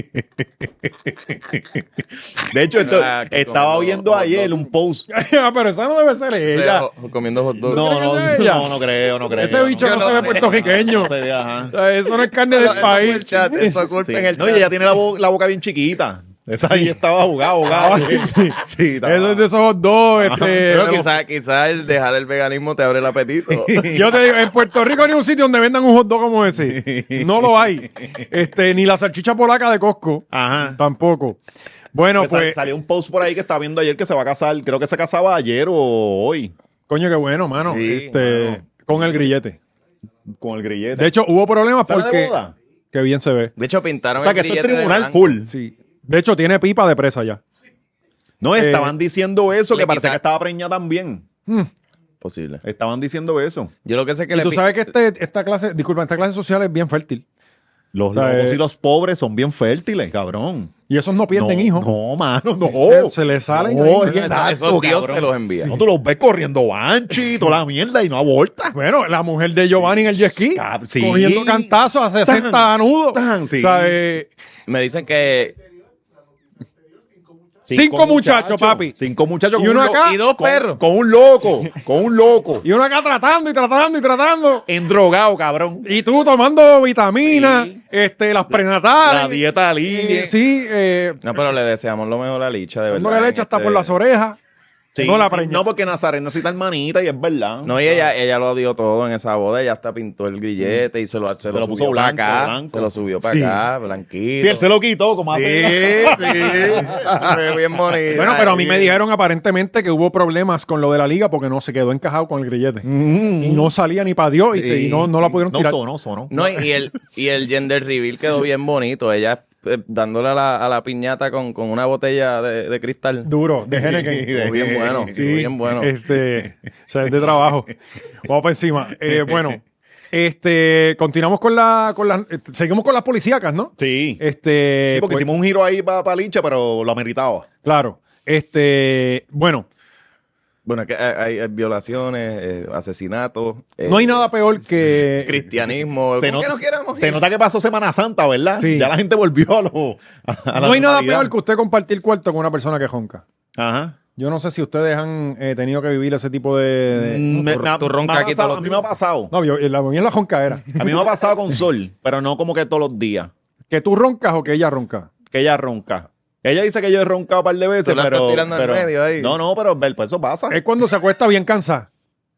De hecho, esto- Ah, que estaba comiendo viendo hot ayer dog. un post. Ah, pero esa no debe ser ella. O sea, comiendo hot dog. No, crees no, que es ella? no, no creo, no creo. Ese bicho no, Yo se no ve sé. puertorriqueño. No se ve, ajá. O sea, eso no es carne Eso- del eso fue país. el chat, eso culpa Sí. en el No, chat. y ella tiene la, bo- la boca bien chiquita. Esa ahí estaba jugada, jugada. Ah, sí. Sí, estaba- Eso es de esos dos. Este, Pero de los- quizás quizá el dejar el veganismo te abre el apetito. Yo te digo, en Puerto Rico no hay un sitio donde vendan un hot dog como ese. No lo hay. Este, ni la salchicha polaca de Costco. Ajá. Tampoco. Bueno, Pues sal- pues, salió un post por ahí que estaba viendo ayer que se va a casar. Creo que se casaba ayer o hoy coño, qué bueno, mano. Sí, este, mano. con el grillete. con el grillete. De hecho, hubo problemas ¿Sale de porque. boda? Qué bien se ve. De hecho, pintaron O sea, el que esto es grillete de tribunal blanco. full. Sí. De hecho, tiene pipa de presa ya. No, estaban diciendo eso, le que parece quita- que estaba preñada también. Posible. Estaban diciendo eso. Yo lo que sé es que Y le tú pi- sabes que este, esta clase, disculpa, esta clase social es bien fértil. Los O sea, locos eh, y los pobres son bien fértiles, cabrón. Y esos no pierden no, hijos. No, mano, no. Se, se les salen. No, ahí. exacto, Esos Dios cabrón. se los envía. No, tú los ves corriendo banchi y toda la mierda y no aborta. Bueno, la mujer de Giovanni en el jet ski, Cab- sí. cogiendo cantazos a sesenta nudos. tan, sí. O sea, eh, Me dicen que... cinco muchachos, papi. Cinco muchachos Y con uno un lo- acá. Y dos con- perros. Con un loco, con un loco. Y uno acá tratando y tratando y tratando. Endrogado, cabrón. Y tú tomando vitaminas, Sí. este, las prenatales. La dieta libre. Eh, sí, eh, No, pero le deseamos lo mejor a Licha, de verdad. no le en echa hasta este- por las orejas. Sí, no la sí. preña. No, porque Nazaret necesita hermanita y es verdad. No, y ella, ella lo dio todo en esa boda. Ella hasta pintó el grillete y se lo, se Se lo, lo puso subió para blanco, acá. blanco. Se lo subió para Sí. acá, blanquito. Sí, él se lo quitó, como Sí, hace. sí. Se ve bien bonito. Bueno, pero a mí me dijeron aparentemente que hubo problemas con lo de la liga porque no se quedó encajado con el grillete. Y no salía ni para Dios y, se- y no, no la pudieron No tirar. sonó, sonó. No, y el, y el gender reveal quedó bien bonito. Ella eh, dándole a la, a la piñata con, con una botella de, de cristal. Duro, de Henneken. Estuvo bien bueno. Sí, estuvo bien bueno. Este, o sea, es de trabajo. Vamos para encima. Eh, bueno, este, continuamos con la, con las, eh, seguimos con las policíacas, ¿no? Sí. Este, Sí, porque pues, hicimos un giro ahí para pa Licha, pero lo ameritaba. claro. Este, bueno, Bueno, es que hay, hay violaciones, eh, asesinatos. eh, no hay nada peor que Cristianismo. Se, ¿Cómo not- que nos queremos se ir? nota que pasó Semana Santa, ¿verdad? Sí. Ya la gente volvió a, lo, a, a la no hay nada normalidad. peor que usted compartir cuarto con una persona que jonca. Ajá. Yo no sé si ustedes han eh, tenido que vivir ese tipo de... de- Mm, me- tú- me ha- tú roncas me ha aquí pasado- todos los a mí me ha pasado. No, yo, la mía es la joncaera. A mí me ha pasado con Sol, pero no como que todos los días. ¿Que tú roncas o que ella ronca? Que ella ronca. Ella dice que yo he roncado un par de veces, Tú la pero... estás tirando al pero- medio ahí. No, no, pero ver, pues eso pasa. Es cuando se acuesta bien cansada.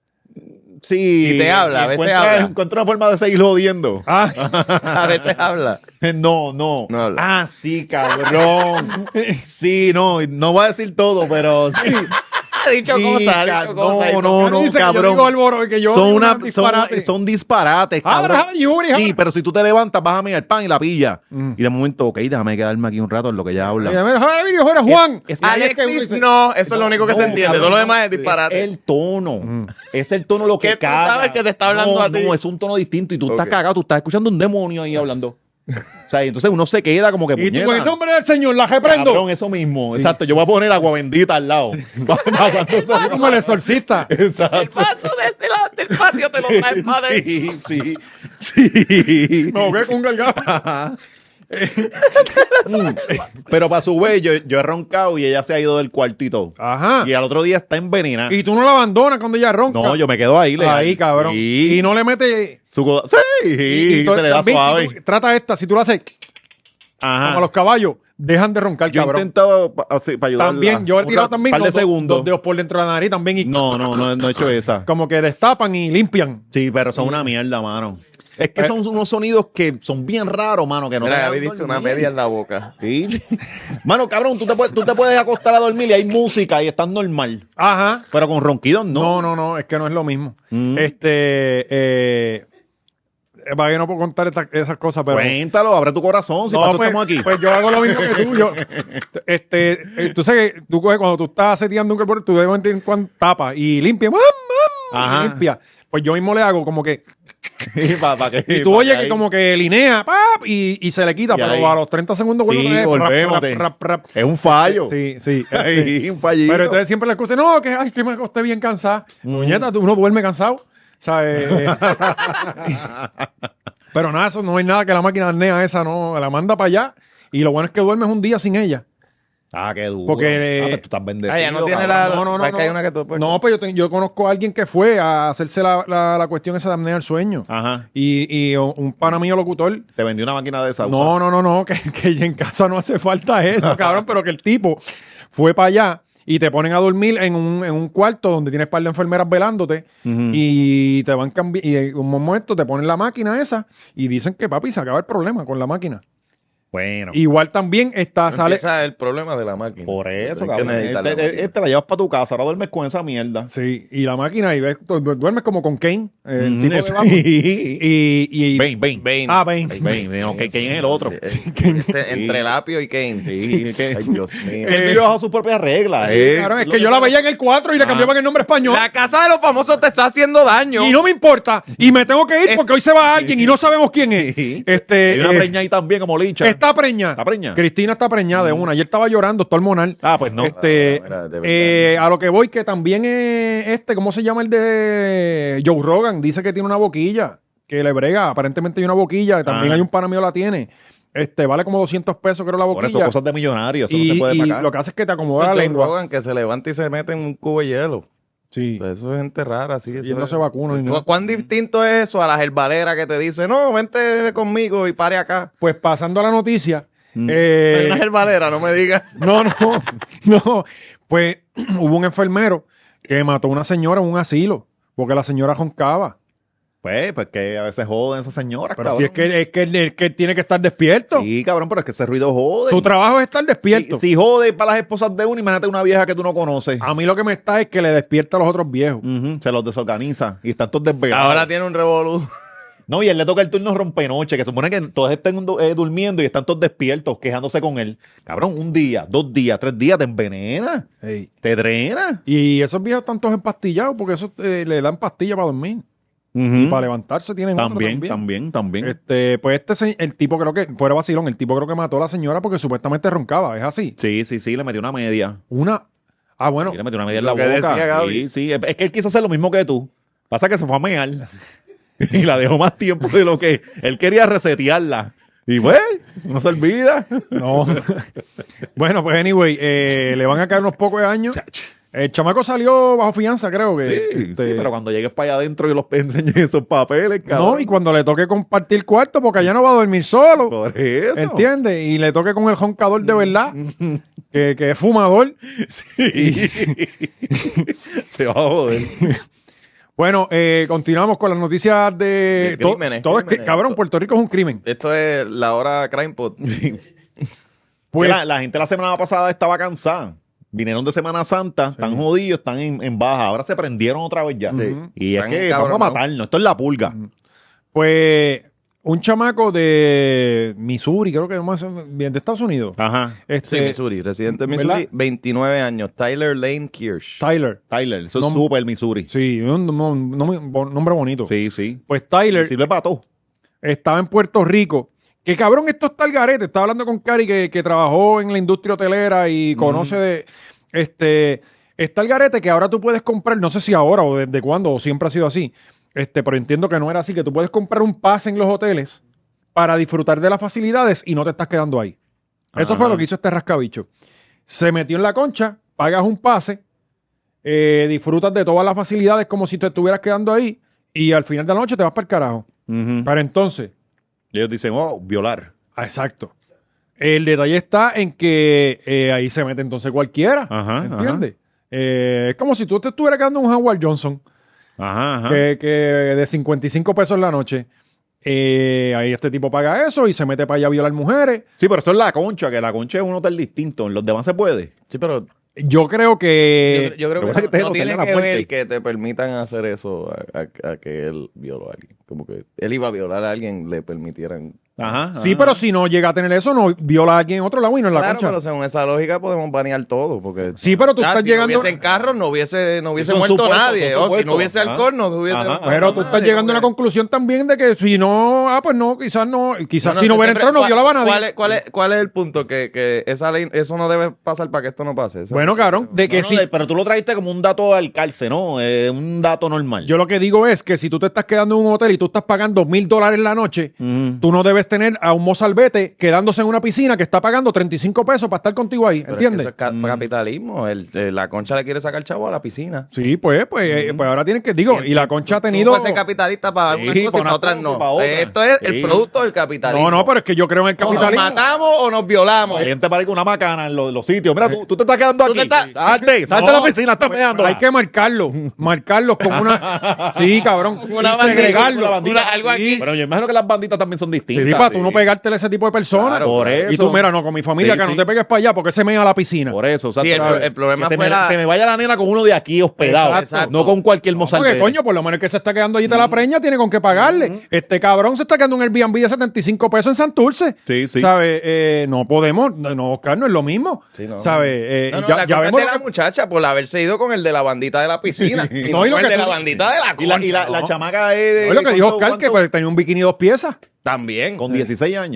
Sí. Y te habla, a veces encuentra, habla. encuentra una forma de seguir jodiendo. Ah, A veces habla. No, no. No habla. Ah, sí, cabrón. Sí, no, no voy a decir todo, pero sí. Ha dicho Sí, cosas, ha ca- dicho cosas. no, no, no, dice que yo cabrón. digo alboro, que yo son, digo una, unos disparates. son, son disparates, Ah, cabrón. ajá, Yuri, ajá. Sí, pero si tú te levantas, vas a mirar el pan y la pilla. Mm. Y de momento, ok, déjame quedarme aquí un rato en lo que ella habla. Mira, mira, mira, mira, ahora Juan. Es- es- ahí es que uno Alexis, dice- no. Eso es lo único que se No, entiende. cabrón, Todo lo demás es no, disparate. Es el tono. Mm. Es el tono lo que Que tú caga. sabes que te está hablando no, a ti. No, es un tono distinto y tú estás Ok. cagado, tú estás escuchando un demonio ahí hablando. O sea, y entonces uno se queda como que Y tú, puñeta. en el nombre del Señor, la reprendo. Cabrón, eso mismo. Exacto, yo voy a poner agua bendita al lado. Como el exorcista. El Exacto. paso desde la- del patio te lo traes, padre. Sí, sí, sí. Me ahogué con un gargajo. Pero para su vez, yo, yo he roncado y ella se ha ido del cuartito. Ajá. Y al otro día está envenenada. Y tú no la abandonas cuando ella ronca. No, yo me quedo ahí. legal. Ahí, cabrón. Sí. Y no le metes... Su co- sí, y tú- se le da también, suave. si tú- trata esta, si tú la haces Ajá. como a los caballos, dejan de roncar, Yo he cabrón. intentado pa- así, para ayudarla. También, yo he un tirado ra- también par de los dos- segundos. dos dedos por dentro de la nariz también y No, no, no, no he hecho esa. como que destapan y limpian. Sí, pero son una mierda, mano. Es que son unos sonidos que son bien raros, mano, que no Mira, te Gaby dejan dice una dormir. media en la boca. Sí. Mano, cabrón, tú te, puedes, tú te puedes acostar a dormir y hay música y estás normal. Ajá. Pero con ronquidos no. No, no, no, es que no es lo mismo. Mm. Este, eh, para que no puedo contar esta- esas cosas, pero... Cuéntalo, abre tu corazón, si No, pasó pues, estamos aquí. pues yo hago lo mismo que tú. Yo, este, eh, tú sabes que tú coges, cuando tú estás seteando un cuerpo, tú de vez en cuando tapas y limpia, ¡mam, mam! Ajá. Y limpia. Pues yo mismo le hago como que... Pa- pa' que- Y tú pa' oyes que ahí- como que linea, ¡pap! Y, y se le quita, Y pero ahí- a los treinta segundos vuelve Sí, otra vez, volvemos. rap, rap, rap, rap. Es un fallo. Sí, sí. este, Ay, un fallito. pero entonces siempre le excusa, no, que, ay, que me acosté bien cansada. Mm. Muñeta, tú uno duerme cansado. ¿Sabes? Pero nada, eso no hay nada que la máquina arnea esa no la manda para allá. Y lo bueno es que duermes un día sin ella. Ah, qué duro. Porque, ah, eh, pues tú estás bendecido. Ah, ya no tiene cabrón. la- No, no, no. ¿Sabes no. que hay una que tú puedes- No, pues yo, te- yo conozco a alguien que fue a hacerse la, la, la cuestión esa de apnea del sueño. Ajá. Y, y un pana mío locutor. Te vendió una máquina de esa. No, no, no, no, que, que en casa no hace falta eso, cabrón, pero que el tipo fue para allá y te ponen a dormir en un, en un cuarto donde tienes par de enfermeras velándote Ujú. y te van cambiando y en un momento te ponen la máquina esa y dicen que papi se acaba el problema con la máquina. Bueno. Igual también está, sale... Empieza el problema de la máquina. Por eso, Hay que cabrón. necesitar la Este, máquina. este la llevas para tu casa, ahora duermes con esa mierda. Sí, y la máquina y ves, du- du- duermes como con Kane, eh, el Mm, tipo de sí. Batman. y, y Bane, Bane. Bane. Ah, Bane. Bane, Bane, ok, ¿quién es el otro? Eh, este, entre Lapio y Kane. Sí, que- Ay, Dios mío. Él vive bajo sus propias reglas. Sí, eh. cabrón, es Lo que yo la veía en el cuatro y le cambiaban el nombre español. La casa de los famosos te está haciendo daño. Y no me importa. Y me tengo que ir porque hoy se va alguien y no sabemos quién es. Sí. Este, Hay una eh, preña ahí también como licha. está preñada. ¿Está preñada? Cristina está preñada de una. Ayer estaba llorando, todo hormonal. Ah, pues no. Este, Ah, mira, de verdad. eh, a lo que voy, que también eh, este, ¿cómo se llama el de Joe Rogan? Dice que tiene una boquilla, que le brega. Aparentemente hay una boquilla, también Ah. hay un pana mío la tiene. Este, vale como doscientos pesos, creo, la Por boquilla. eso, cosas de millonarios, eso y, no se puede y pagar. lo que hace es que te Eso acomoda es la Joe lengua. Rogan, que se levanta y se mete en un cubo de hielo. Sí. Eso es gente rara, sí. Y eso él no es- se vacuna ni ¿Cu- nada. ¿Cuán distinto es eso a la herbalera que te dice, no, vente conmigo y pare acá? Pues pasando a la noticia. Mm. eh, Una herbalera, no me digas. no, no, no. Pues hubo un enfermero que mató a una señora en un asilo porque la señora roncaba. Pues, pues que a veces joden esas señoras, Pero cabrón. si es que, es que, es que tiene que estar despierto. Sí, cabrón, pero es que ese ruido jode. Su trabajo es estar despierto. Si, si jode para las esposas de uno, imagínate una vieja que tú no conoces. A mí lo que me está es que le despierta a los otros viejos. Ujú, se los desorganiza y están todos desvelados. Ahora tiene un revolú. No, y él le toca el turno rompenoche, que se supone que todos estén du- eh, durmiendo y están todos despiertos, quejándose con él. Cabrón, un día, dos días, tres días, te envenena, Ey. te drena. Y esos viejos están todos empastillados porque eso eh, le dan pastillas para dormir. Y para levantarse tienen otro También, también. también, también. Este, pues este se- el tipo creo que, fuera vacilón, el tipo creo que mató a la señora porque supuestamente roncaba, ¿es así? Sí, sí, sí, le metió una media. Una. Ah, bueno. Sí, le metió una media en lo la que boca. decía Gaby. Sí, sí. Es que él quiso hacer lo mismo que tú. Pasa que se fue a mear. Y la dejó más tiempo de lo que él quería resetearla. Y pues, no se olvida. No. Bueno, pues anyway, eh, le van a caer unos pocos de años. El chamaco salió bajo fianza, creo que. Sí, este, sí, pero cuando llegues para allá adentro y los enseñes esos papeles, cabrón. no, y cuando le toque compartir cuarto, porque allá no va a dormir solo. Por eso. ¿Entiendes? Y le toque con el roncador de verdad, que, que es fumador. Sí. Se va a joder. Bueno, eh, continuamos con las noticias de. De to- crímenes, todo es que, crímenes. cabrón, Puerto Rico es un crimen. Esto es la hora Crime Pot. Pues, la, la gente la semana pasada estaba cansada. Vinieron de Semana Santa, están jodidos, están en, en baja. Ahora se prendieron otra vez ya. Sí. Y es Están que cabronados. vamos a matarnos. Esto es la pulga. pues, un chamaco de Missouri, creo que no más bien de Estados Unidos. Ajá. Este, Sí, Missouri, residente de ¿verdad? Missouri, veintinueve años, Tyler Lane Kirsch. Tyler. Tyler, eso No- es súper Missouri. Sí, un, un- un- un bon- nombre bonito. Sí, sí. Pues Tyler Sirve para todo. estaba en Puerto Rico. Que cabrón, esto está al garete. Estaba hablando con Cari que, que trabajó en la industria hotelera y conoce de. Este. Está al garete que ahora tú puedes comprar, no sé si ahora o desde cuándo, o siempre ha sido así. Este, pero entiendo que no era así, que tú puedes comprar un pase en los hoteles para disfrutar de las facilidades y no te estás quedando ahí. Eso Ajá. fue lo que hizo este rascabicho. Se metió en la concha, pagas un pase, eh, disfrutas de todas las facilidades como si te estuvieras quedando ahí y al final de la noche te vas para el carajo. Ujú. Para entonces. Y ellos dicen, oh, violar. Ah, exacto. El detalle está en que eh, ahí se mete entonces cualquiera. Ajá, ¿Entiendes? Eh, es como si tú te estuvieras quedando en un Howard Johnson Ajá, ajá. que, que de cincuenta y cinco pesos en la noche. Eh, ahí este tipo paga eso y se mete para allá a violar mujeres. Sí, pero eso es la concha, que la concha es un hotel distinto. En los demás se puede. Sí, pero Yo creo que. yo, yo creo lo que, que pasa es que no, te- no te tiene dan la que muerte. ver que te permitan hacer eso a, a- a que él violó a alguien. Como que él iba a violar a alguien, le permitieran. Ajá. Sí, ajá. pero si no llega a tener eso, no viola a alguien en otro lado y no en la Claro, concha. pero según esa lógica podemos banear todo. Porque Sí, pero tú Ah, estás si llegando- no hubiesen carros, no hubiese, no hubiese son muerto supuestos, nadie. son O si supuestos. no hubiese Ajá. alcohol, no se hubiese. Ajá. muerto Pero tú estás nadie, llegando a una como que- conclusión también de que si no, ah, pues no, quizás no, quizás No, si no no, hubiera te- entrado no ¿cuál- violaba a nadie. ¿Cuál es, cuál, es, ¿Cuál es el punto? Que, que esa ley, eso no debe pasar para que esto no pase. Eso- Bueno, cabrón, de que No, no, sí. de- pero tú lo trajiste como un dato al calce, ¿no? Eh, un dato normal. Yo lo que digo es que si tú te estás quedando en un hotel y tú estás pagando mil dólares la noche, Ujú. tú no debes tener a un mozalbete quedándose en una piscina que está pagando treinta y cinco pesos para estar contigo ahí, Pero es que ¿entiendes? eso es ca- capitalismo. El, eh, la concha le quiere sacar chavo a la piscina. Sí, pues, pues, eh, pues ahora tienen que, digo, y la concha ha tenido... Tú puedes ser capitalista para Sí, algunas cosas para y para una otras cosa y no. para otra. Eh, Esto es el Sí. producto del capitalismo. No, no, pero es que yo creo en el O nos capitalismo. matamos o nos violamos. La gente parece una macana en los, los sitios. Mira, tú, tú te estás quedando Tú aquí. te estás- Salte, salte No, de la piscina, estás meando. Hay que marcarlo, marcarlos con una... Sí, cabrón. Una y bandita, segregarlo. una bandita, algo aquí. Pero yo imagino que las banditas también son Sí, distintas. para tú no pegártele a ese tipo de personas. Claro, por Y eso. tú, mira, no, con mi familia, Sí, que sí. no te pegues para allá porque se mea a la piscina. Por eso, exacto. Sí, el pro- el problema que se, fue me, la- se me vaya la nena con uno de aquí hospedado. Exacto. No con cualquier Porque, mozalbete. coño, por lo menos el que se está quedando allí te la preña tiene con qué pagarle. Este cabrón se está quedando en el Airbnb de setenta y cinco pesos en Santurce. Sí, sí. ¿Sabes? Eh, no podemos, no, no, Oscar, no es lo mismo. Sí, no. ¿Sabes? Eh, No, no, ya, la ya culpa es vemos de lo la que- muchacha por haberse ido con el de la bandita de la piscina. y No, no, y lo con que el de tú- la bandita de la Y la, y la, concha, la ¿no? chamaca es de. No, es lo que dijo ¿cuánto- Oscar, que cuánto? pues, tenía un bikini dos piezas. También. Con dieciséis años.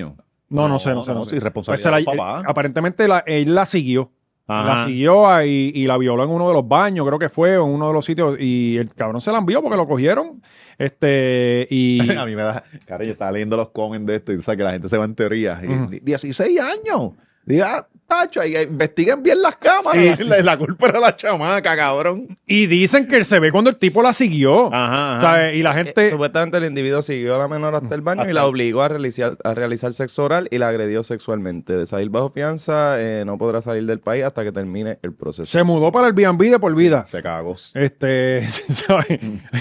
No, no, sé, no sé. No, No sí, sé. responsabilidad Pues se del la- papá. eh, aparentemente la, él la siguió. Ajá. La siguió ahí y la violó en uno de los baños, creo que fue, o en uno de los sitios. Y el cabrón se la envió porque lo cogieron. Este, y. A mí me da... Cara, yo estaba leyendo los comments de esto y sabes que la gente se va en teorías. Y, Ujú. dieciséis años. Diga, tacho, ahí investiguen bien las cámaras. Sí, la, sí. la- la culpa era la chamaca, cabrón. Y dicen que se ve cuando el tipo la siguió. Ajá, ajá. ¿Sabes? Y la gente. Eh, supuestamente el individuo siguió a la menor hasta el baño y la obligó a realizar, a realizar sexo oral y la agredió sexualmente. De salir bajo fianza, eh, no podrá salir del país hasta que termine el proceso. Se mudó para el B and B de por vida. Se cagó. Este, ¿sabes?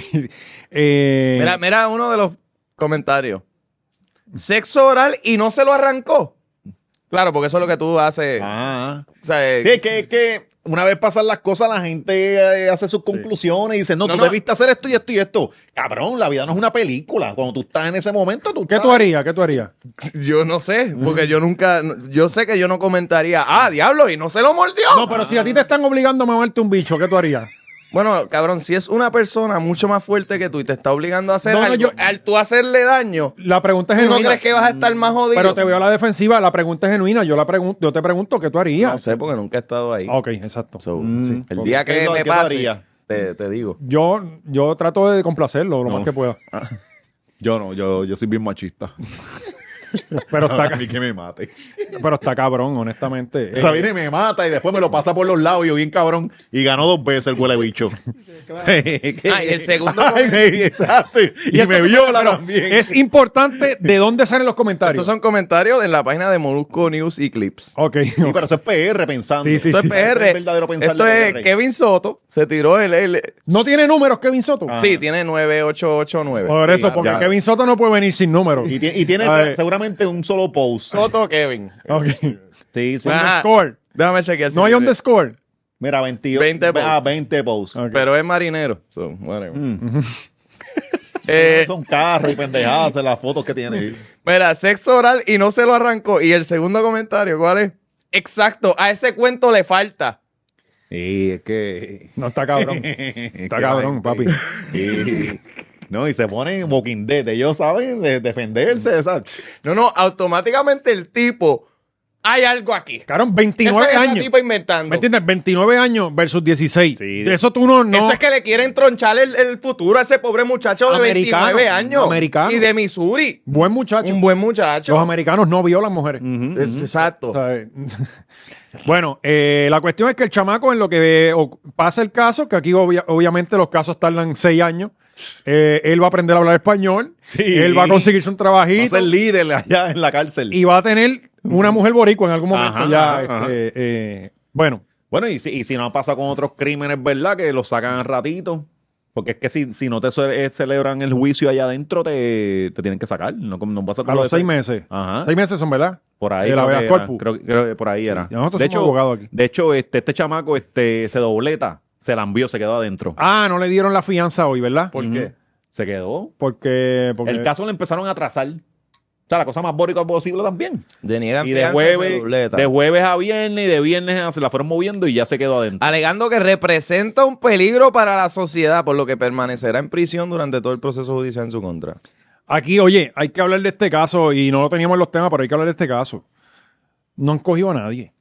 Eh, Mira, mira uno de los comentarios. Sexo oral y no se lo arrancó. Claro, porque eso es lo que tú haces. Ah. O sea, eh, Sí, que, que una vez pasan las cosas, la gente eh, hace sus conclusiones y dice, no, No, tú no. debiste hacer esto y esto y esto. Cabrón, la vida no es una película. Cuando tú estás en ese momento, tú ¿Qué estás... tú harías? ¿Qué tú harías? yo no sé, porque yo nunca, yo sé que yo no comentaría, ah, diablo, y no se lo mordió. No, pero si a ti te están obligando a mamarte un bicho, ¿qué tú harías? Bueno, cabrón, si es una persona mucho más fuerte que tú y te está obligando a hacer No, no, algo, yo- al tú hacerle daño, La pregunta es ¿tú no genuina. crees que vas a estar más jodido? Pero te veo a la defensiva. La pregunta es genuina. Yo la pregunto, yo te pregunto, ¿qué tú harías? No sé, porque nunca he estado ahí. Ah, ok, exacto. So, Mm, sí. El ok. día ¿Qué que lo- me qué lo pase, haría? te, te digo. Yo, yo trato de complacerlo lo No. más que pueda. Yo no, yo, yo soy bien machista. Pero está, A mí que me mate. pero está cabrón, honestamente. Ahora Eh, viene y me mata y después me lo pasa por los lados y yo bien cabrón y ganó dos veces el huele bicho. Ah, y el segundo Ay, me- exacto. Y, y me esto- viola pero también. Es importante de dónde salen los comentarios. Estos son comentarios en la página de Molusco News y Clips. Ok. Sí, pero eso es P R pensando. Sí, sí, Esto sí. es P R. Es verdadero pensar Esto de es P R. Kevin Soto. Se tiró el... el- ¿No tiene números Kevin Soto? Ah. Sí, tiene nueve ocho ocho nueve. Por eso, Sí, porque ya. Kevin Soto no puede venir sin números. Y, ti- y tiene A ver. seguramente un solo post. Soto Kevin. Ok. Sí, sí. Ah. Underscore. Déjame chequear. si No hay tiene- underscore. Mira, veintiocho. veinte Ah, posts. veinte posts. Ok. Pero es marinero. So, whatever. Mm. Eh, Son carros y pendejadas en las fotos que tiene. mira, sexo oral y no se lo arrancó. Y el segundo comentario, ¿cuál es? Exacto, a ese cuento le falta. Sí, es que... No, está cabrón. Está cabrón, papi. Sí. No, y se ponen Walking Dead. Ellos saben de defenderse. ¿Sabes? No, no, automáticamente el tipo, hay algo aquí. Cabrón, ¿Qué veintinueve fue ese años. tipo inventando? ¿Me entiendes? veintinueve años versus dieciséis. Sí. De eso tú no... no Eso es que le quieren tronchar el, el futuro a ese pobre muchacho de Americano, veintinueve años. americano. Y de Missouri. Buen muchacho. Un buen muchacho. Los americanos no violan mujeres. Es- Exacto. O sea, eh, bueno, eh, la cuestión es que el chamaco en lo que eh, o- pasa el caso, que aquí obvia- obviamente los casos tardan seis años, eh, él va a aprender a hablar español, Sí. él va a conseguirse un Va a trabajito ser líder allá en la cárcel. y va a tener una mujer boricua en algún momento Ajá, ya. ajá, ajá. este, eh, bueno, Bueno, y si, y si no pasa con otros crímenes, ¿verdad? Que los sacan a ratito. Porque es que si, si no te ce- eh, celebran el juicio allá adentro, te, te tienen que sacar. No, como- no pasa con a lo los de seis ese- meses. Ajá. Seis meses son, ¿verdad? Por ahí. De la creo, habeas que era. corpus. Creo, creo que por ahí era. Y nosotros de somos hecho, abogados aquí. De hecho, este, este chamaco este, se dobleta, se la envió, se quedó adentro. Ah, no le dieron la fianza hoy, ¿verdad? ¿Por Ujú. qué? Se quedó. Porque, porque El caso le empezaron a atrasar. O sea, la cosa más bórica posible también. Deniegan Y de fianza, jueves, se dobleta. de jueves a viernes y de viernes a- se la fueron moviendo y ya se quedó adentro. Alegando que representa un peligro para la sociedad, por lo que permanecerá en prisión durante todo el proceso judicial en su contra. aquí, oye, hay que hablar de este caso y no lo teníamos en los temas, pero hay que hablar de este caso. No han cogido a nadie.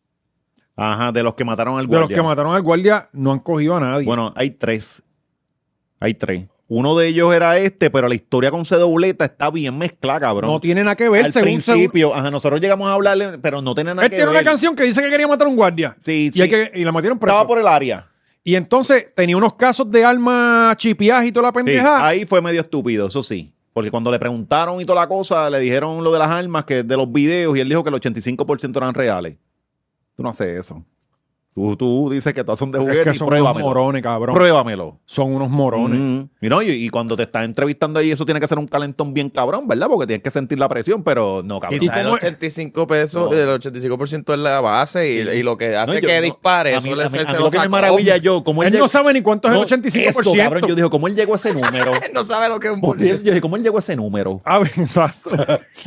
Ajá, de los que mataron al De los guardia. que mataron al guardia, no han cogido a nadie. Bueno, hay tres. Hay tres. Uno de ellos era este, pero la historia con C dobleta está bien mezclada, cabrón. no tiene nada que ver. Al según, según- principio, ajá, nosotros llegamos a hablarle, pero no tenía nada Él que tiene ver. una canción que dice que quería matar a un guardia. Sí, y, sí. hay que- y la metieron preso. Estaba por el área. Y entonces tenía unos casos de armas chipiaje y toda la Sí, pendejada. ahí fue medio estúpido, eso sí. Porque cuando le preguntaron y toda la cosa, le dijeron lo de las armas, que de los videos, y él dijo que el ochenta y cinco por ciento eran reales. Tú no haces eso. Tú, tú dices que todas son de es juguete que y son unos pruébamelo. morones, cabrón. Pruébamelo. Son unos morones. Mm. Y, no, y, y cuando te estás entrevistando ahí, eso tiene que ser un calentón bien cabrón, ¿verdad? Porque tienes que sentir la presión, pero no, cabrón. ¿Y Quizás el cómo- ochenta y cinco pesos, No. el ochenta y cinco por ciento es la base y, Sí. y lo que hace No, yo- que no, dispare a mí, suele a mí- ser a se mí lo lo que me sacó. maravilla yo, como él, Él llegó- no sabe ni cuánto es el No, ochenta y cinco por eso, ciento. cabrón, yo digo, ¿cómo él llegó a ese número? Él no sabe lo que es un Porque yo dije, ¿cómo él llegó a ese número? A ver, exacto.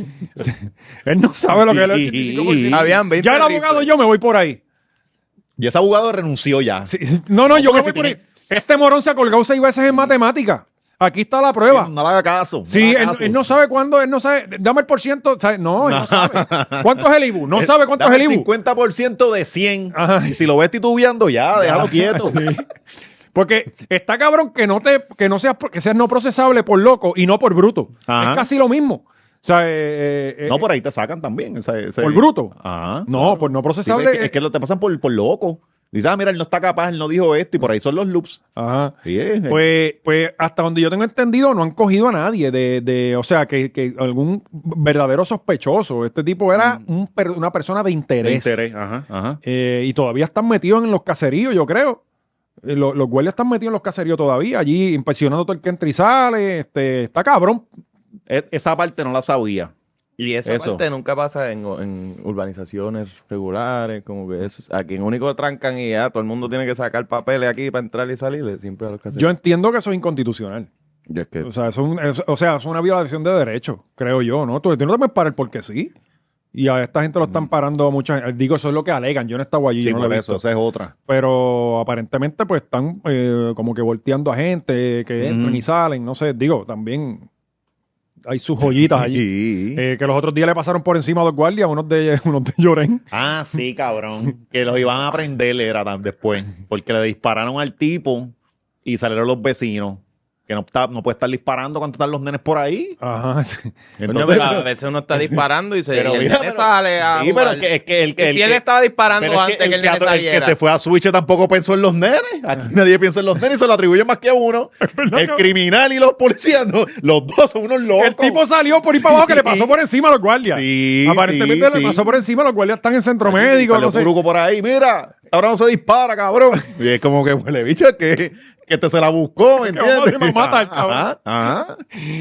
Él no sabe lo que es el ochenta y cinco por ciento. Habían veinte Ya el abogado rifles. yo me voy por ahí. Y ese abogado renunció ya. Sí. No, no, yo me porque voy si por ahí. tiene- Este morón se ha colgado seis veces en matemática. Aquí está la prueba. Sí, no le haga caso. No Sí, le haga él, caso. él no sabe cuándo, él no sabe, dame el por ciento, ¿sabe? No, él no sabe. ¿Cuánto es el I B U? No sabe cuánto Dame es el I B U. cincuenta por ciento de cien. Ajá. Y si lo ves titubeando, ya, déjalo quieto. Sí. Porque está cabrón que no te, que no seas, que seas no procesable por loco y no por bruto. Ajá. Es casi lo mismo. O sea, eh, eh, No, por ahí te sacan también. Ese, ese- ¿Por bruto? Ajá. No, por no Sí, procesable. es, que, es que lo te pasan por, por loco. Dices, ah, mira, él no está capaz, él no dijo esto, y por ahí son los loops. Ajá. Sí, es- Pues, pues hasta donde yo tengo entendido, no han cogido a nadie de, de o sea, que, que algún verdadero sospechoso. Este tipo era un per- una persona de de interés. interés. Ajá, ajá. Eh, y todavía están metidos en los caseríos, yo creo. Eh, lo- los guardias están metidos en los caseríos todavía, allí impresionando todo el que entra y sale. Este, está cabrón. E- esa parte no la sabía. Y esa Eso. parte nunca pasa en, en urbanizaciones regulares, como que eso, aquí en único trancan y ya todo el mundo tiene que sacar papeles aquí para entrar y salir, siempre a los caseros. Yo entiendo que eso es inconstitucional. Yo es que O sea, eso es un- es- o sea, es una violación de derechos, creo yo, ¿no? Tú, tú no te puedes parar porque sí. Y a esta gente lo están parando mucha gente. Digo, eso es lo que alegan. Yo no estaba allí, Sí, yo no lo por he eso, visto. esa es otra. Pero aparentemente, pues están eh, como que volteando a gente que entran Ujú. y salen. No sé, digo, también hay sus joyitas allí. Sí. Eh, que los otros días le pasaron por encima a los guardias, unos de, unos de Llorén. Ah, sí, cabrón. Que los iban a prender era tam- después. Porque le dispararon al tipo y salieron los vecinos. Que no, está, no puede estar disparando cuando están los nenes por ahí. Ajá, sí. Coño, Entonces, pero a veces uno está disparando y se pero y el mira, nene pero- sale a sí, pero jugar. es que, es que el Y que. el si él que- estaba disparando pero es antes que, el, el nene que, el saliera. que se fue a Switch tampoco pensó en los nenes. Aquí nadie piensa en los nenes y se lo atribuye más que a uno. El criminal y los policías, no, los dos son unos locos. El tipo salió por ir para abajo que le pasó por encima a los guardias. Sí, Aparentemente sí, le sí. pasó por encima, los guardias están en centro médico, Salió no sé. Furuco por ahí, mira, ahora no se dispara, cabrón. Y es como que huele bicho que, que este se la buscó, ¿me Que vamos a entiendes? matar al cabrón. Ajá, ajá.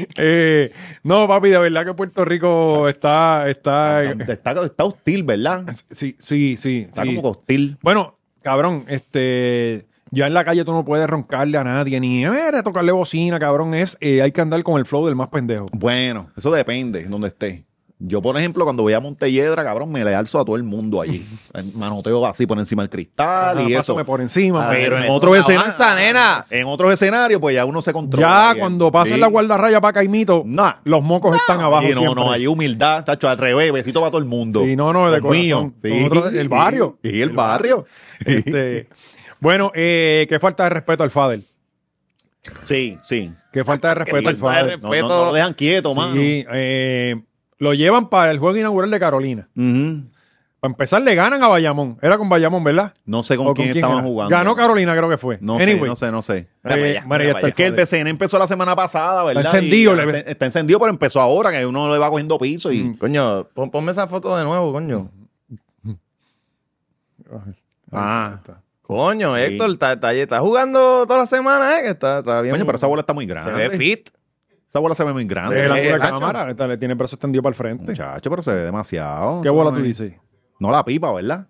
Eh, no, papi, de verdad que Puerto Rico está, está, Está, está hostil, ¿verdad? sí, sí, sí, Está sí. como que hostil. Bueno, cabrón, este, ya en la calle tú no puedes roncarle a nadie ni eh, tocarle bocina, cabrón, es, eh, hay que andar con el flow del más pendejo. Bueno, eso depende de donde esté. Yo, por ejemplo, cuando voy a Montelledra, cabrón, me le alzo a todo el mundo allí. Manoteo así por encima del cristal y Ajá, eso. pásame por encima. Ah, pero pero en eso otros es una escenarios, avanza, nena. en otros escenarios, pues ya uno se controla. ya Bien. cuando pasen Sí. la guardarraya para Caimito, Nah. los mocos están abajo Allí no, siempre. no, hay humildad, tacho, al revés, besito para todo el mundo. Sí, no, no, de Los míos. corazón. Nosotros, el barrio. Sí, el barrio. Este, bueno, eh, qué falta de respeto al Fader. Sí, sí. Qué falta de respeto al falta de Fader. No, no, no lo dejan quieto, mano. Sí, eh, lo llevan para el juego inaugural de Carolina. Ujú. Para empezar, le ganan a Bayamón. Era con Bayamón, ¿verdad? No sé con ¿O quién, estaban era? jugando. Ganó Carolina, creo que fue. No Anyway, sé, no sé, no sé. eh, Mira para allá, María, mira está el Es que el Fader. B C N empezó la semana pasada, ¿verdad? Está encendido, Y le- está- está encendido, pero empezó ahora, que uno le va cogiendo piso y... Mm. Coño, pon- ponme esa foto de nuevo, coño. Ah. Coño, Sí. Héctor, está, está, está jugando toda la semana, ¿eh? Que está, está bien. Coño, pero esa bola está muy se grande. ve fit. Esa bola se ve muy Es grande. el Eh, ángulo de Nacho. cámara. Esta, le tiene el brazo extendido para el frente. Muchacho, pero se ve demasiado. ¿Qué Eso bola no tú es- dices? No la pipa, ¿verdad?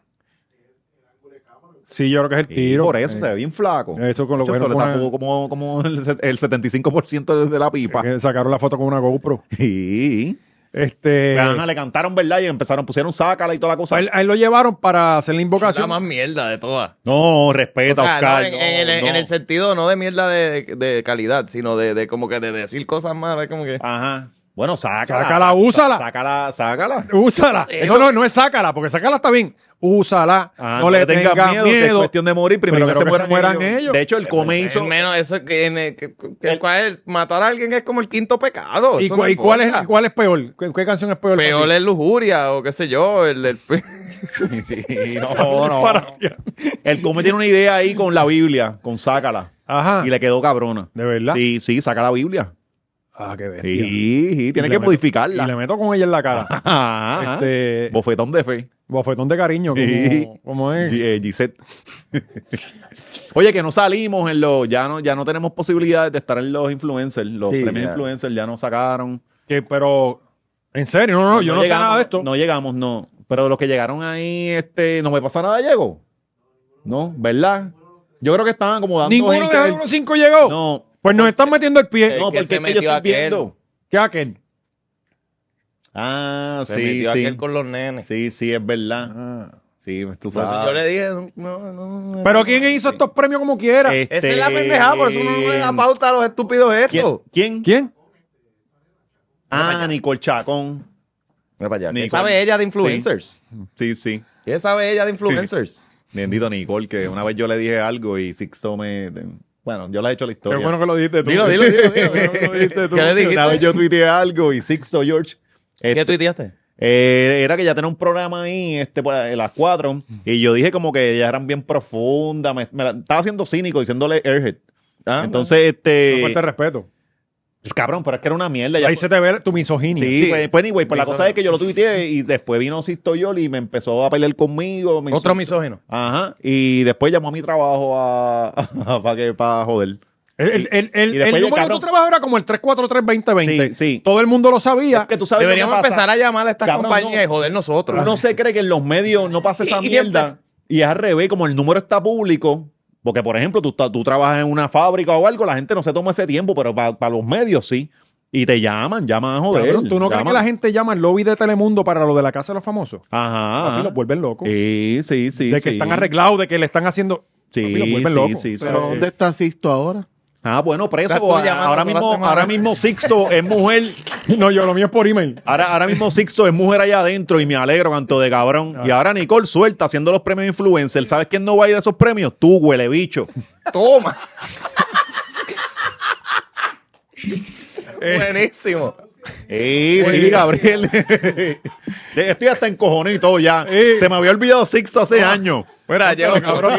Sí, yo creo que es el Sí, tiro. por eso Eh, se ve bien flaco. Eso con lo que Muchacho, no le pone- tapó como, como el, el setenta y cinco por ciento de la pipa. que sacaron la foto con una GoPro. Sí. Este, Ajá, le cantaron, ¿verdad? Y empezaron, pusieron sácala y toda la cosa. a él, a él lo llevaron para hacer la La invocación. más mierda de todas. No, respeta, O sea, Oscar. no, en, no, en el, no. en el sentido no de mierda de, de calidad, sino de, de como que de decir cosas malas, como que... Ajá. Bueno, sácala. Sácala, úsala. Sácala, sácala. Úsala. Eh, No, no, no es sácala, porque sácala está bien. Úsala. Ah, no le tengas miedo. si es cuestión de morir, primero, Primero que, se, mueran ellos. ellos. De hecho, el come Es hizo... menos eso que, en el- que, que el cual es- matar a alguien es como el quinto pecado. ¿Y, eso cu- no y cuál, es, importa. cuál es peor? ¿Qué, qué canción es peor? para Peor ti? es lujuria o qué sé yo. El, el- Sí, sí, no, no. Para ti. El come tiene una idea ahí con la Biblia, con sácala. Ajá. Y le quedó cabrona. ¿De verdad? Sí, sí, saca la Biblia. Ah, qué bestia. Sí, sí, tiene Y que le meto- modificarla. Y le meto con ella en la cara. Ajá. Este- Bofetón de fe. Bofetón de cariño, Sí. como, como es. G- eh, Gisette. Oye, que no salimos en los, ya no, ya no tenemos posibilidades de estar en los influencers, los Sí, premios ya. influencers ya nos sacaron. Que, pero, en serio, no, no, yo no sé llegamos, nada de esto. No llegamos, no. Pero los que llegaron ahí, este, no me pasa nada, llegó. No, ¿verdad? Yo creo que estaban como dando Ninguno gente de del- los cinco llegó. No, Pues nos están metiendo el pie. Es no, que porque se es que yo metió estoy aquel. viendo. ¿Qué aquel? Ah, se sí, metió sí. aquel con los nenes. Sí, sí, es verdad. Ah. Sí, tú Pues sabes. yo le dije, no, no, no. Pero ¿quién hizo estos premios como quiera? Este, Esa es la pendejada, por eso uno no le da pauta a los estúpidos estos. ¿Quién? ¿Quién? ¿Quién? Ah, Nicole Chacón. Mira para allá. ¿Qué Nicole. sabe ella de influencers? Sí, sí. ¿Qué sabe ella de influencers? Bendito Nicole, que una vez yo le dije algo y Sixto me... Bueno, yo le he hecho la Qué historia. bueno que lo dijiste tú. Dilo, dilo, dilo, dilo. Qué bueno que lo dijiste tú. ¿Qué le dijiste? Una vez yo tuiteé algo y Sixto George... ¿Qué este, tuiteaste? eh, era que ya tenía un programa ahí este, pues, a las cuatro y yo dije como que ellas eran bien profundas. Me, me la- estaba siendo cínico diciéndole Airhead. Ah, Entonces, Una este... falta de respeto. pues, cabrón, pero es que era una mierda. Ya, Ahí se te ve tu misoginia. sí, Sí. pues, pues anyway, pues la Misógino. cosa es que yo lo tuiteé y después vino Sixto George y me empezó a pelear conmigo. me Otro insultó. misógino. Ajá. Y después llamó a mi trabajo a, para que para joder. El, el, el, el, y después el el número de cabrón- tu trabajo era como el tres cuatro tres dos cero dos cero. Sí, sí. Todo el mundo lo sabía. Es que tú sabes lo que Deberíamos pasa. empezar a llamar a estas Cabrón, compañías no. y joder nosotros. Uno se cree que en los medios no pasa esa Y- y mierda. Y es al revés, como el número está público. Porque, por ejemplo, tú, tú trabajas en una fábrica o algo, la gente no se toma ese tiempo, pero para los medios sí. Y te llaman, llaman a joder. Cabrón, ¿tú no crees que llaman. la gente llama al lobby de Telemundo para lo de la casa de los famosos? Ajá. Papi, ajá. los vuelven locos. Sí, sí, sí. de que sí. están arreglados, de que le están haciendo... Sí, Papi, los vuelven sí, locos. sí, sí, Pero sí. ¿dónde está Sisto ahora? Ah, bueno, preso. Estás tú a- llamando Ahora toda la mismo, semana. ahora mismo Sixto es mujer. No, yo lo mío es por email. Ahora, ahora mismo Sixto es mujer allá adentro y me alegro, canto de cabrón. Y ahora Nicole suelta haciendo los premios influencer. ¿Sabes quién no va a ir a esos premios? Tú, huele bicho. Toma. Eh, Buenísimo. Sí, sí, Gabriel. Estoy hasta encojonado y todo ya. Sí. Se me había olvidado Sixto hace años. Mira, llevo cabrón.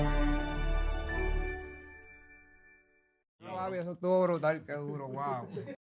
No, papi, eso estuvo brutal, qué duro, wow.